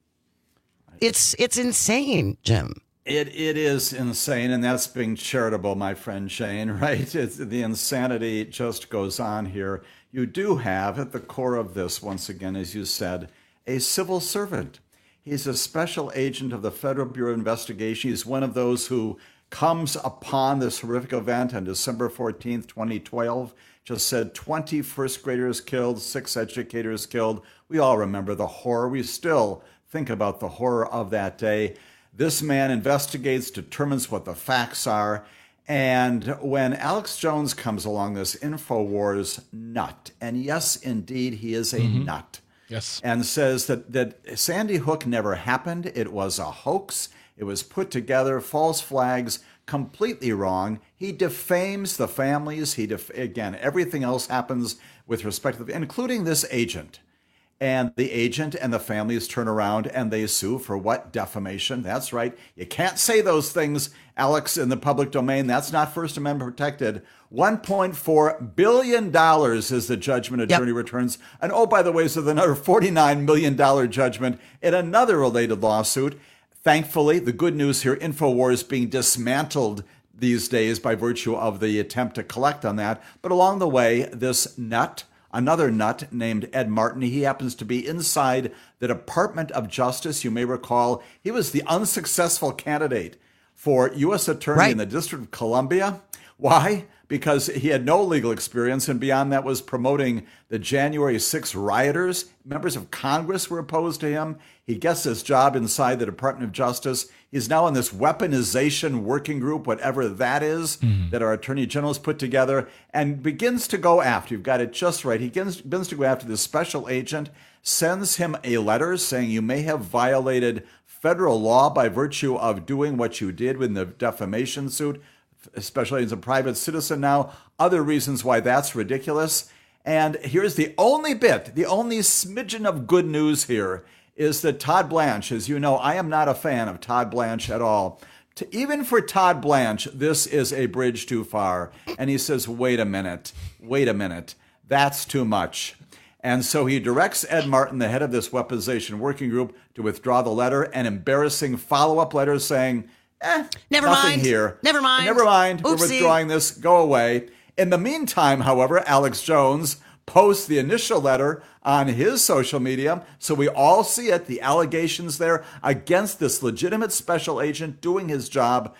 It's it's insane, Jim. It it is insane, and that's being charitable, my friend Shane, right? It's, the insanity just goes on here. You do have at the core of this, once again, as you said, a civil servant. He's a special agent of the Federal Bureau of Investigation. He's one of those who comes upon this horrific event on December fourteenth, twenty twelve. Just said twenty first graders killed, six educators killed. We all remember the horror. We still think about the horror of that day. This man investigates, determines what the facts are. And when Alex Jones comes along, this InfoWars nut, and yes, indeed, he is a mm-hmm. nut. Yes. And says that, that Sandy Hook never happened. It was a hoax. It was put together, false flags, completely wrong. He defames the families. He def- Again, everything else happens with respect to, the, including this agent. And the agent and the families turn around and they sue for what? Defamation. That's right. You can't say those things, Alex, in the public domain. That's not First Amendment protected. one point four billion dollars is the judgment attorney yep. returns. And oh, by the way, so another forty-nine million dollars judgment in another related lawsuit. Thankfully, the good news here, InfoWars being dismantled these days by virtue of the attempt to collect on that. But along the way, this nut another nut named Ed Martin. He happens to be inside the Department of Justice. You may recall he was the unsuccessful candidate for U S Attorney right. in the District of Columbia. Why? Because he had no legal experience, and beyond that was promoting the January sixth rioters. Members of Congress were opposed to him. He gets this job inside the Department of Justice. He's now in this weaponization working group, whatever that is, mm-hmm. that our Attorney General has put together, and begins to go after, you've got it just right, he begins, begins to go after this special agent, sends him a letter saying you may have violated federal law by virtue of doing what you did with the defamation suit, especially as a private citizen now, other reasons why that's ridiculous. And here's the only bit, the only smidgen of good news here is that Todd Blanche, as you know, I am not a fan of Todd Blanche at all. To, even for Todd Blanche, this is a bridge too far. And he says, wait a minute, wait a minute, that's too much. And so he directs Ed Martin, the head of this weaponization working group, to withdraw the letter, an embarrassing follow-up letter saying, eh, never nothing mind. here. Never mind. Never mind. Oopsie. We're withdrawing this. Go away. In the meantime, however, Alex Jones posts the initial letter on his social media, so we all see it, the allegations there against this legitimate special agent doing his job.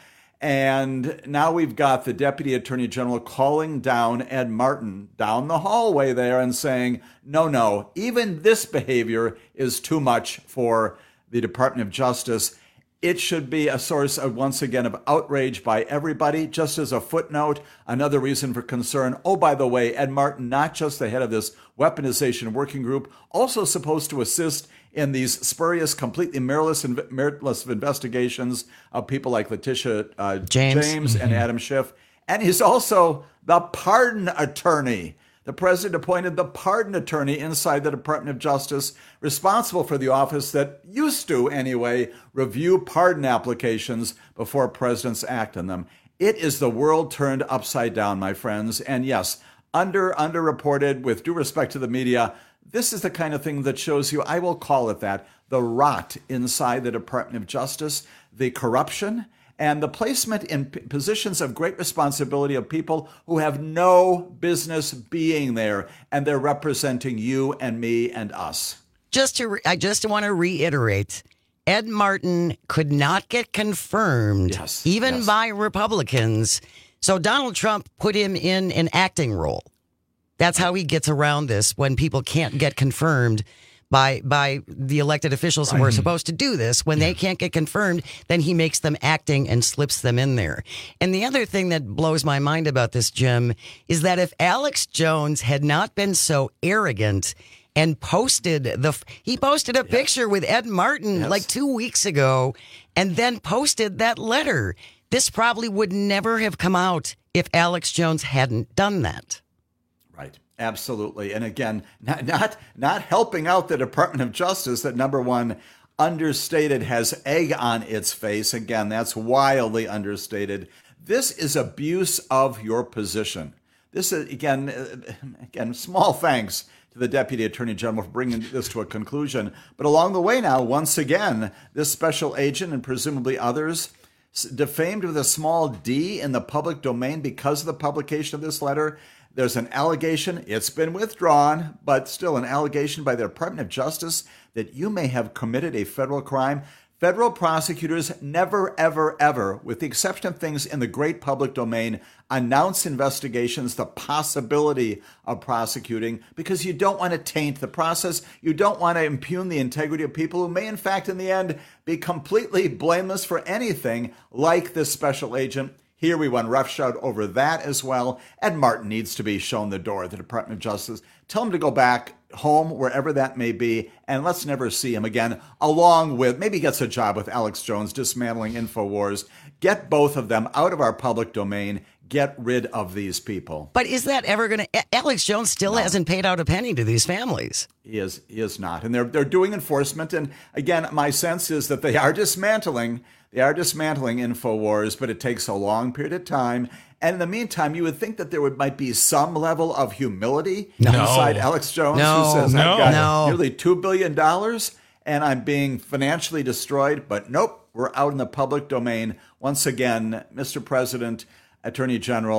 And now we've got the Deputy Attorney General calling down Ed Martin down the hallway there and saying, no, no, even this behavior is too much for the Department of Justice. It should be a source of, once again, of outrage by everybody. Just as a footnote, another reason for concern. Oh, by the way, Ed Martin, not just the head of this weaponization working group, also supposed to assist in these spurious, completely meritless, meritless investigations of people like Letitia uh, James, James mm-hmm. and Adam Schiff. And he's also the pardon attorney. The president appointed the pardon attorney inside the Department of Justice, responsible for the office that used to, anyway, review pardon applications before presidents act on them. It is the world turned upside down, my friends. And yes, under underreported, with due respect to the media, this is the kind of thing that shows you, I will call it that, the rot inside the Department of Justice, the corruption, and the placement in p- positions of great responsibility of people who have no business being there, and they're representing you and me and us. Just to, re- I just want to reiterate, Ed Martin could not get confirmed, yes, even yes. by Republicans. So Donald Trump put him in an acting role. That's how he gets around this when people can't get confirmed by by the elected officials who are supposed to do this. When yeah. they can't get confirmed, then he makes them acting and slips them in there. And the other thing that blows my mind about this, Jim, is that if Alex Jones had not been so arrogant and posted the he posted a yes. picture with Ed Martin yes. like two weeks ago and then posted that letter, this probably would never have come out if Alex Jones hadn't done that. Right. Absolutely. And again, not, not not helping out the Department of Justice that, number one, understated, has egg on its face. Again, that's wildly understated. This is abuse of your position. This is, again, again, small thanks to the Deputy Attorney General for bringing this to a conclusion. But along the way now, once again, this special agent and presumably others defamed with a small d in the public domain because of the publication of this letter. There's an allegation, it's been withdrawn, but still an allegation by the Department of Justice that you may have committed a federal crime. Federal prosecutors never, ever, ever, with the exception of things in the great public domain, announce investigations, the possibility of prosecuting, because you don't want to taint the process. You don't want to impugn the integrity of people who may, in fact, in the end, be completely blameless for anything like this special agent. Here we went roughshod over that as well. Ed Martin needs to be shown the door at the Department of Justice. Tell him to go back home, wherever that may be, and let's never see him again, along with, maybe he gets a job with Alex Jones dismantling InfoWars. Get both of them out of our public domain. Get rid of these people. But is that ever going to... Alex Jones still no. hasn't paid out a penny to these families. He is, he is not. And they're, they're doing enforcement. And again, my sense is that they are dismantling... They are dismantling InfoWars, but it takes a long period of time. And in the meantime, you would think that there would might be some level of humility no. inside Alex Jones, no, who says, no, I've got no. nearly two billion dollars and I'm being financially destroyed. But nope, we're out in the public domain. Once again, Mister President, Attorney General,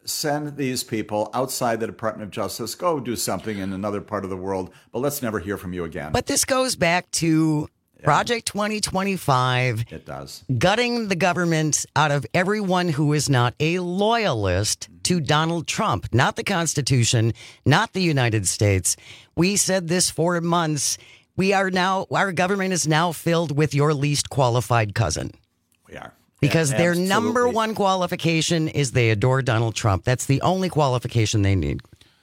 send these people outside the Department of Justice, go do something in another part of the world, but let's never hear from you again. But this goes back to Project twenty twenty-five. It does. Gutting the government out of everyone who is not a loyalist to Donald Trump, not the Constitution, not the United States. We said this for months. We are now, our government is now filled with your least qualified cousin. We are. Because Yeah, their absolutely. number one qualification is they adore Donald Trump. That's the only qualification they need.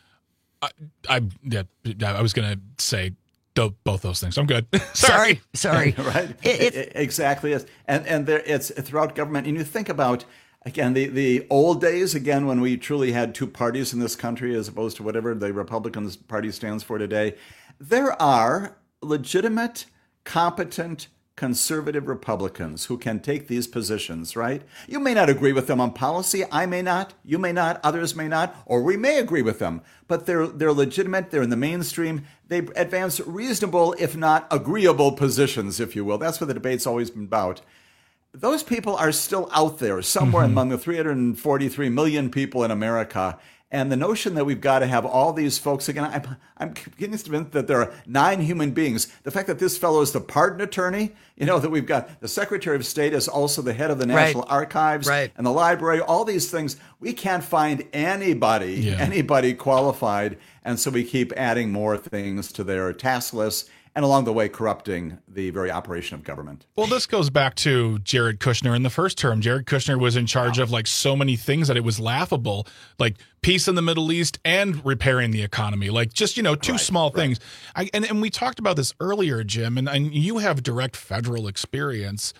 I, I, yeah, I was going to say do- both those things. I'm good. Sorry. Sorry. Right? It- It, it exactly is. And and there, it's throughout government. And you think about, again, the, the old days, again, when we truly had two parties in this country as opposed to whatever the Republican Party stands for today. There are legitimate, competent, conservative Republicans who can take these positions, right? You may not agree with them on policy. I may not. You may not. Others may not. Or we may agree with them. But they're they're legitimate. They're in the mainstream. They advance reasonable, if not agreeable, positions, if you will. That's what the debate's always been about. Those people are still out there somewhere Mm-hmm. among the three hundred forty-three million people in America. And the notion that we've got to have all these folks, again, I'm, I'm convinced that there are nine human beings. The fact that this fellow is the pardon attorney, you know, that we've got the Secretary of State is also the head of the National Right. Archives Right. and the library, all these things. We can't find anybody, Yeah. anybody qualified. And so we keep adding more things to their task list and along the way corrupting the very operation of government. Well, this goes back to Jared Kushner in the first term. Jared Kushner was in charge of like so many things that it was laughable, like peace in the Middle East and repairing the economy, like just, you know, two Right, small right. things. I, and, and we talked about this earlier, Jim, and, and you have direct federal experience.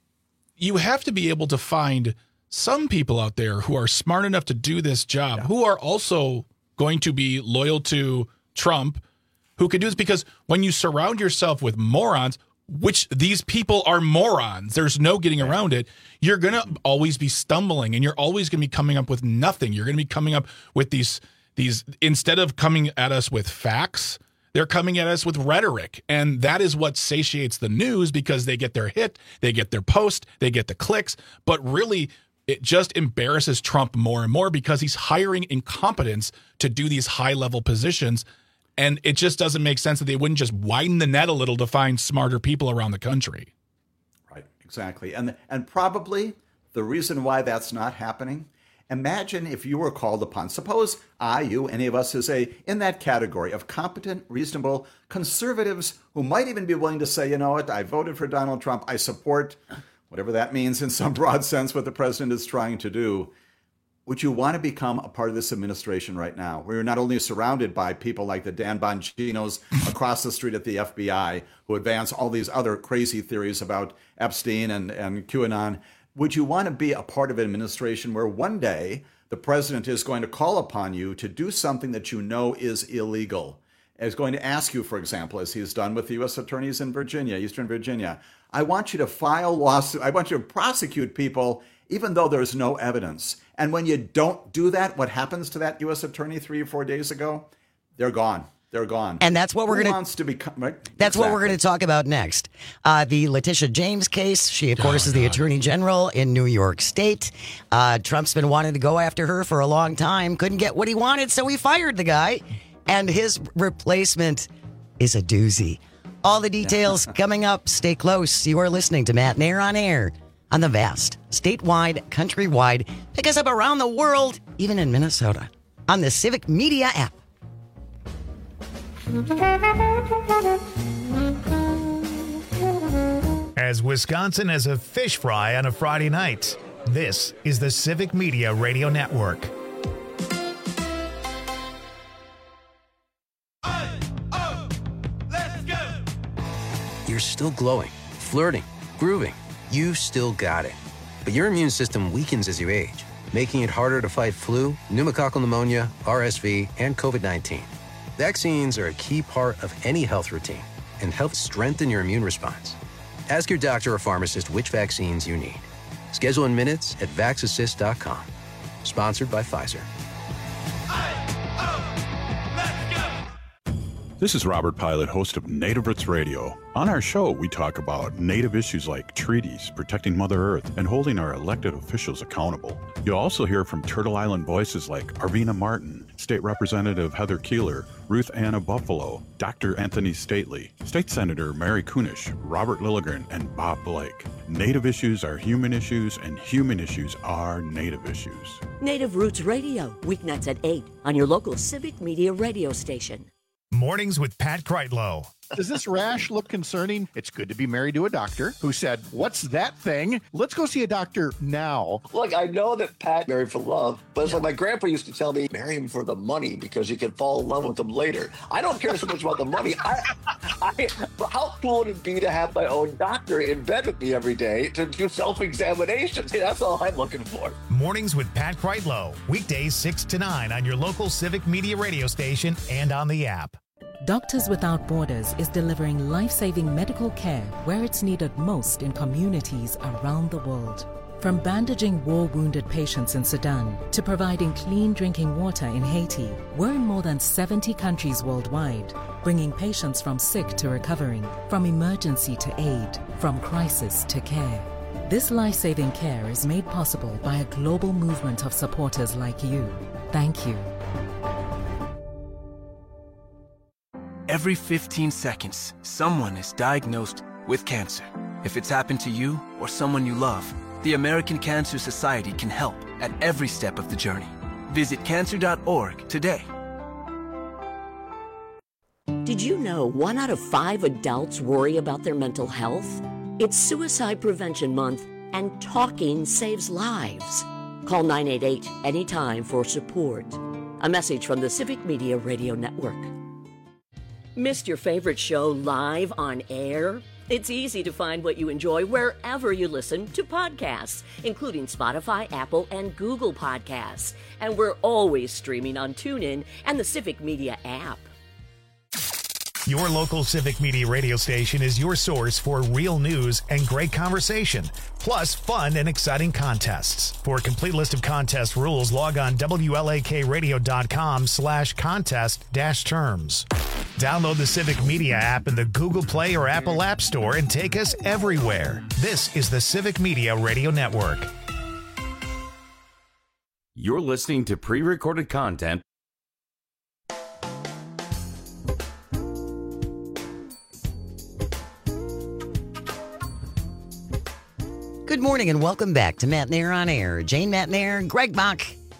You have to be able to find some people out there who are smart enough to do this job, who are also going to be loyal to Trump, who can do this, because when you surround yourself with morons, which these people are morons, there's no getting around it, you're going to always be stumbling and you're always going to be coming up with nothing. You're going to be coming up with these, these, instead of coming at us with facts, they're coming at us with rhetoric. And that is what satiates the news, because they get their hit, they get their post, they get the clicks, but really it just embarrasses Trump more and more because he's hiring incompetence to do these high level positions. And it just doesn't make sense that they wouldn't just widen the net a little to find smarter people around the country. Right, exactly. And and probably the reason why that's not happening, imagine if you were called upon, suppose I, you, any of us is a in that category of competent, reasonable conservatives who might even be willing to say, you know what, I voted for Donald Trump, I support whatever that means in some broad sense what the president is trying to do. Would you want to become a part of this administration right now, where you're not only surrounded by people like the Dan Bongino's across the street at the F B I who advance all these other crazy theories about Epstein and, and QAnon? Would you want to be a part of an administration where one day the president is going to call upon you to do something that you know is illegal? Is going to ask you, for example, as he's done with the U S attorneys in Virginia, Eastern Virginia, I want you to file lawsuit. I want you to prosecute people even though there's no evidence. And when you don't do that, what happens to that U S attorney three or four days ago? They're gone. They're gone. And that's what we're Who going wants to become. Right? That's what we're Exactly. going to talk about next. Uh, the Letitia James case. She, of course, is the Attorney General in New York State. Uh, Trump's been wanting to go after her for a long time. Couldn't get what he wanted, so he fired the guy. And his replacement is a doozy. All the details coming up. Stay close. You are listening to Matt Nair on Air on the vast, statewide, countrywide, pick us up around the world, even in Minnesota, on the Civic Media app. As Wisconsin has a fish fry on a Friday night, this is the Civic Media Radio Network. You're still glowing, flirting, grooving. You've still got it. But your immune system weakens as you age, making it harder to fight flu, pneumococcal pneumonia, R S V, and COVID nineteen. Vaccines are a key part of any health routine and help strengthen your immune response. Ask your doctor or pharmacist which vaccines you need. Schedule in minutes at vax assist dot com. Sponsored by Pfizer. This is Robert Pilot, host of Native Roots Radio. On our show, we talk about Native issues like treaties, protecting Mother Earth, and holding our elected officials accountable. You'll also hear from Turtle Island voices like Arvina Martin, State Representative Heather Keeler, Ruth Anna Buffalo, Doctor Anthony Stately, State Senator Mary Kunish, Robert Lilligren, and Bob Blake. Native issues are human issues, and human issues are Native issues. Native Roots Radio, weeknights at eight on your local Civic Media radio station. Mornings with Pat Kreitlow. Does this rash look concerning? It's good to be married to a doctor who said, "What's that thing? Let's go see a doctor now." Look, I know that Pat married for love, but it's like my grandpa used to tell me, marry him for the money because you can fall in love with him later. I don't care so much about the money. I, I, how cool would it be to have my own doctor in bed with me every day to do self-examinations? Hey, that's all I'm looking for. Mornings with Pat Kreitlow. Weekdays six to nine on your local Civic Media radio station and on the app. Doctors Without Borders is delivering life-saving medical care where it's needed most in communities around the world. From bandaging war-wounded patients in Sudan to providing clean drinking water in Haiti, we're in more than seventy countries worldwide, bringing patients from sick to recovering, from emergency to aid, from crisis to care. This life-saving care is made possible by a global movement of supporters like you. Thank you. Every fifteen seconds, someone is diagnosed with cancer. If it's happened to you or someone you love, the American Cancer Society can help at every step of the journey. Visit cancer dot org today. Did you know one out of five adults worry about their mental health? It's Suicide Prevention Month, and talking saves lives. Call nine eight eight anytime for support. A message from the Civic Media Radio Network. Missed your favorite show live on air? It's easy to find what you enjoy wherever you listen to podcasts, including Spotify, Apple, and Google Podcasts. And we're always streaming on TuneIn and the Civic Media app. Your local Civic Media radio station is your source for real news and great conversation, plus fun and exciting contests. For a complete list of contest rules, log on W L A K radio dot com slash contest dash terms. Download the Civic Media app in the Google Play or Apple App Store and take us everywhere. This is the Civic Media Radio Network. You're listening to pre-recorded content. Good morning and welcome back to Matt Nair on Air. Jane Matt Nair, Greg Bach,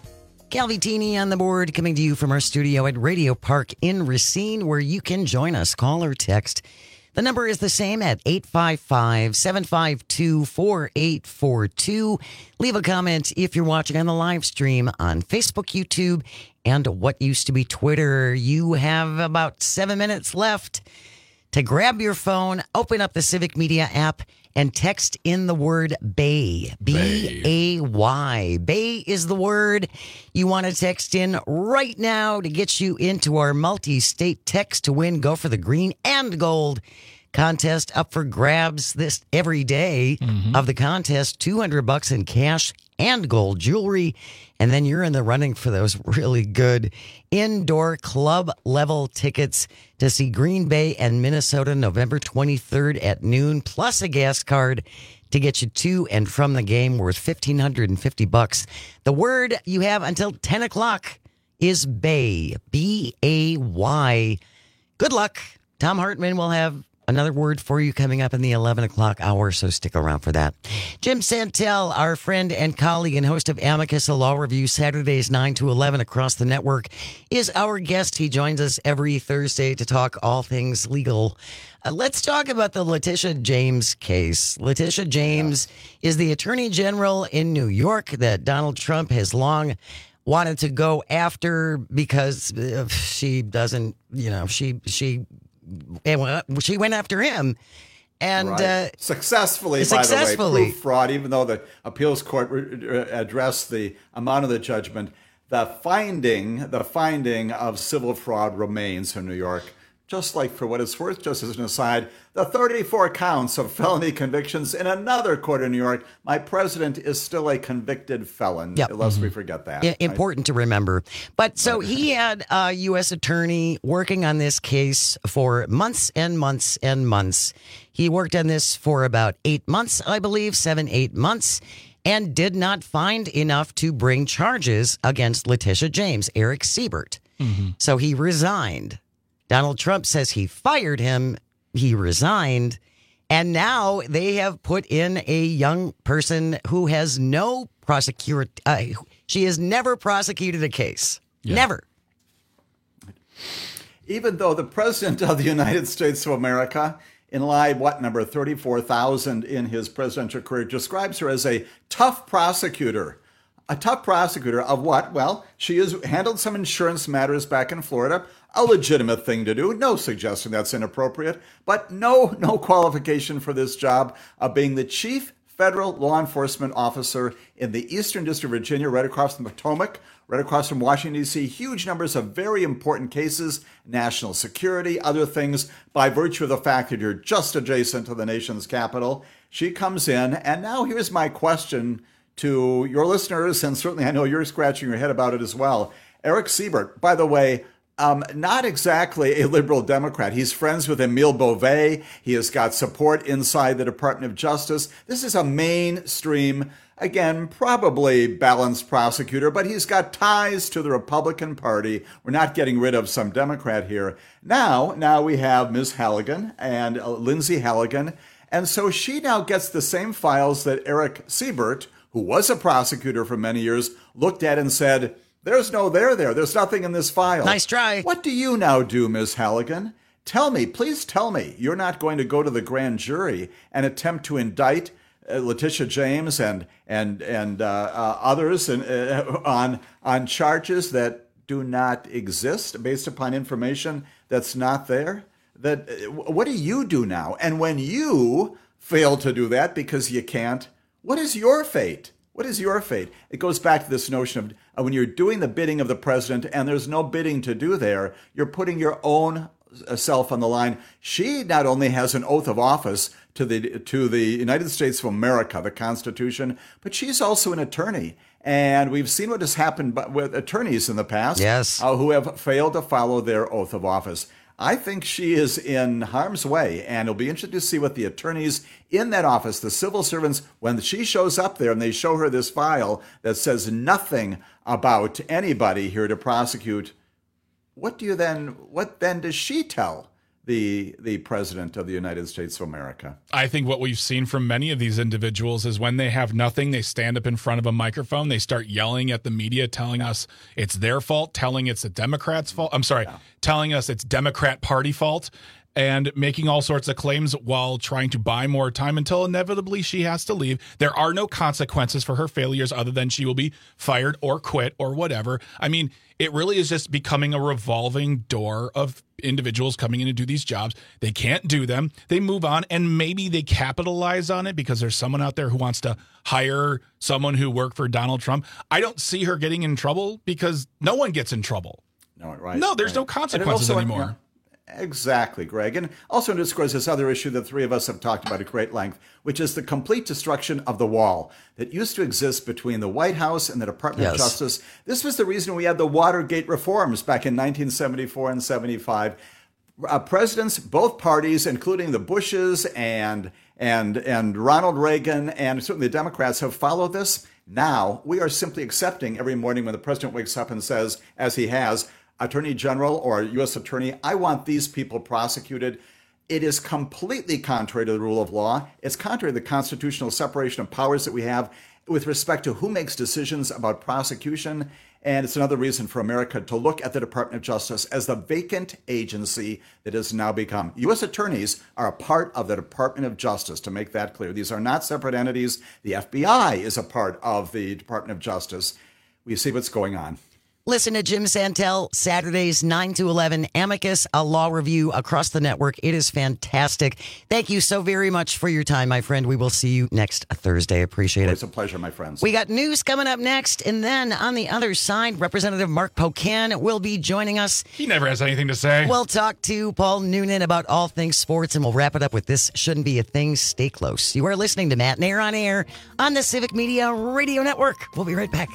Calvitini on the board, coming to you from our studio at Radio Park in Racine, where you can join us. Call or text. The number is the same at eight five five, seven five two, four eight four two. Leave a comment if you're watching on the live stream on Facebook, YouTube, and what used to be Twitter. You have about seven minutes left to grab your phone, open up the Civic Media app, and text in the word BAY. B A Y. BAY is the word you want to text in right now to get you into our multi-state text to win. Go for the green and gold contest up for grabs this every day mm-hmm. of the contest. two hundred bucks in cash and gold jewelry. And then you're in the running for those really good indoor club level tickets to see Green Bay and Minnesota November twenty-third at noon, plus a gas card to get you to and from the game worth fifteen hundred fifty bucks. The word you have until ten o'clock is BAY. B A Y. Good luck. Tom Hartman will have another word for you coming up in the eleven o'clock hour, so stick around for that. Jim Santel, our friend and colleague and host of Amicus, a law review, Saturdays nine to eleven across the network, is our guest. He joins us every Thursday to talk all things legal. Uh, let's talk about the Letitia James case. Letitia James yeah. is the Attorney General in New York that Donald Trump has long wanted to go after because uh, she doesn't, you know, she she... And she went after him, and right. uh, successfully, successfully. By the way, proved fraud. Even though the appeals court re- addressed the amount of the judgment, the finding, the finding of civil fraud remains in New York. Just like, for what it's worth, just as an aside, the thirty-four counts of felony convictions in another court in New York, my president is still a convicted felon, Yep. lest we forget that. I- important to remember. But so he had a U S attorney working on this case for months and months and months. He worked on this for about eight months, I believe, seven, eight months, and did not find enough to bring charges against Letitia James, Eric Siebert. Mm-hmm. So he resigned. Donald Trump says he fired him. He resigned. And now they have put in a young person who has no prosecutor. Uh, she has never prosecuted a case. Yeah. Never. Even though the president of the United States of America, in line, what, number thirty-four thousand in his presidential career, describes her as a tough prosecutor. A tough prosecutor of what? Well, she has handled some insurance matters back in Florida. A legitimate thing to do. No suggestion that's inappropriate, but no, no qualification for this job of being the chief federal law enforcement officer in the Eastern District of Virginia, right across from Potomac, right across from Washington, D C. Huge numbers of very important cases, national security, other things, by virtue of the fact that you're just adjacent to the nation's capital. She comes in, and now here's my question to your listeners, and certainly I know you're scratching your head about it as well. Eric Siebert, by the way, Um, not exactly a liberal Democrat. He's friends with Emile Beauvais. He has got support inside the Department of Justice. This is a mainstream, again, probably balanced prosecutor, but he's got ties to the Republican Party. We're not getting rid of some Democrat here. Now, now we have Miz Halligan and uh, Lindsay Halligan. And so she now gets the same files that Eric Siebert, who was a prosecutor for many years, looked at and said, there's no there there. There's nothing in this file. Nice try. What do you now do, Miz Halligan? Tell me, please tell me, you're not going to go to the grand jury and attempt to indict uh, Letitia James and and and uh, uh, others and, uh, on on charges that do not exist based upon information that's not there? That uh, what do you do now? And when you fail to do that because you can't, what is your fate? What is your fate? It goes back to this notion of uh, when you're doing the bidding of the president and there's no bidding to do there, you're putting your own self on the line. She not only has an oath of office to the to the United States of America, the Constitution, but she's also an attorney. And we've seen what has happened with attorneys in the past, yes, uh, who have failed to follow their oath of office. I think she is in harm's way, and it'll be interesting to see what the attorneys in that office, the civil servants, when she shows up there and they show her this file that says nothing about anybody here to prosecute, what do you then, what then does she tell the the president of the United States of America? I think what we've seen from many of these individuals is when they have nothing, they stand up in front of a microphone, they start yelling at the media, telling us it's their fault, telling it's the Democrats' fault. I'm sorry, yeah. telling us it's Democrat Party fault, and making all sorts of claims while trying to buy more time until inevitably she has to leave. There are no consequences for her failures other than she will be fired or quit or whatever. I mean, it really is just becoming a revolving door of individuals coming in to do these jobs. They can't do them. They move on, and maybe they capitalize on it because there's someone out there who wants to hire someone who worked for Donald Trump. I don't see her getting in trouble because no one gets in trouble. No, right. No, there's right. no consequences also, anymore. Yeah. Exactly, Greg. And also underscores this other issue that three of us have talked about at great length, which is the complete destruction of the wall that used to exist between the White House and the Department yes. of Justice. This was the reason we had the Watergate reforms back in nineteen seventy-four and seventy-five. Uh, presidents, both parties, including the Bushes and and and Ronald Reagan and certainly the Democrats, have followed this. Now we are simply accepting every morning when the president wakes up and says, as he has, Attorney General or U S Attorney, I want these people prosecuted. It is completely contrary to the rule of law. It's contrary to the constitutional separation of powers that we have with respect to who makes decisions about prosecution. And it's another reason for America to look at the Department of Justice as the vacant agency that has now become. U S attorneys are a part of the Department of Justice, to make that clear. These are not separate entities. The F B I is a part of the Department of Justice. We see what's going on. Listen to Jim Santel Saturdays nine to eleven, Amicus, a law review across the network. It is fantastic. Thank you so very much for your time, my friend. We will see you next Thursday. Appreciate it. It's a pleasure, my friends. We got news coming up next, and then on the other side, Representative Mark Pocan will be joining us. He never has anything to say. We'll talk to Paul Noonan about all things sports, and we'll wrap it up with This Shouldn't Be a Thing. Stay close. You are listening to Matt and Air on Air on the Civic Media Radio Network. We'll be right back.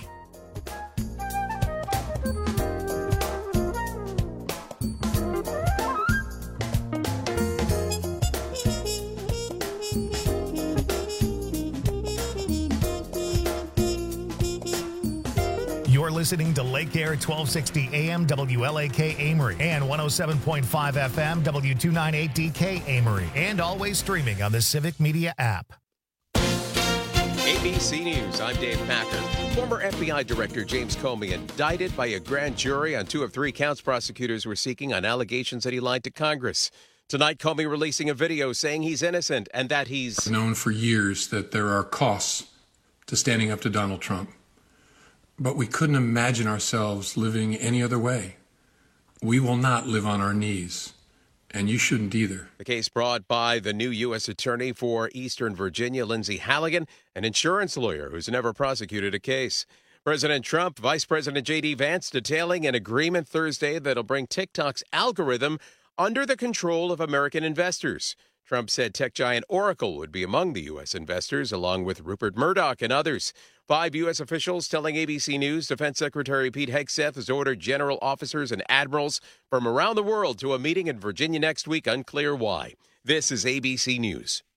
You're listening to Lake Air twelve sixty A M W L A K Amory and one oh seven point five F M W two ninety-eight D K Amory, and always streaming on the Civic Media app. A B C News, I'm Dave Packer. Former F B I Director James Comey indicted by a grand jury on two of three counts prosecutors were seeking on allegations that he lied to Congress. Tonight, Comey releasing a video saying he's innocent and that he's known for years that there are costs to standing up to Donald Trump. But we couldn't imagine ourselves living any other way. We will not live on our knees, and you shouldn't either. The case brought by the new U S Attorney for Eastern Virginia, Lindsay Halligan, an insurance lawyer who's never prosecuted a case. President Trump, Vice President J D Vance detailing an agreement Thursday that'll bring TikTok's algorithm under the control of American investors. Trump said tech giant Oracle would be among the U S investors, along with Rupert Murdoch and others. Five U S officials telling A B C News Defense Secretary Pete Hegseth has ordered general officers and admirals from around the world to a meeting in Virginia next week. Unclear why. This is A B C News.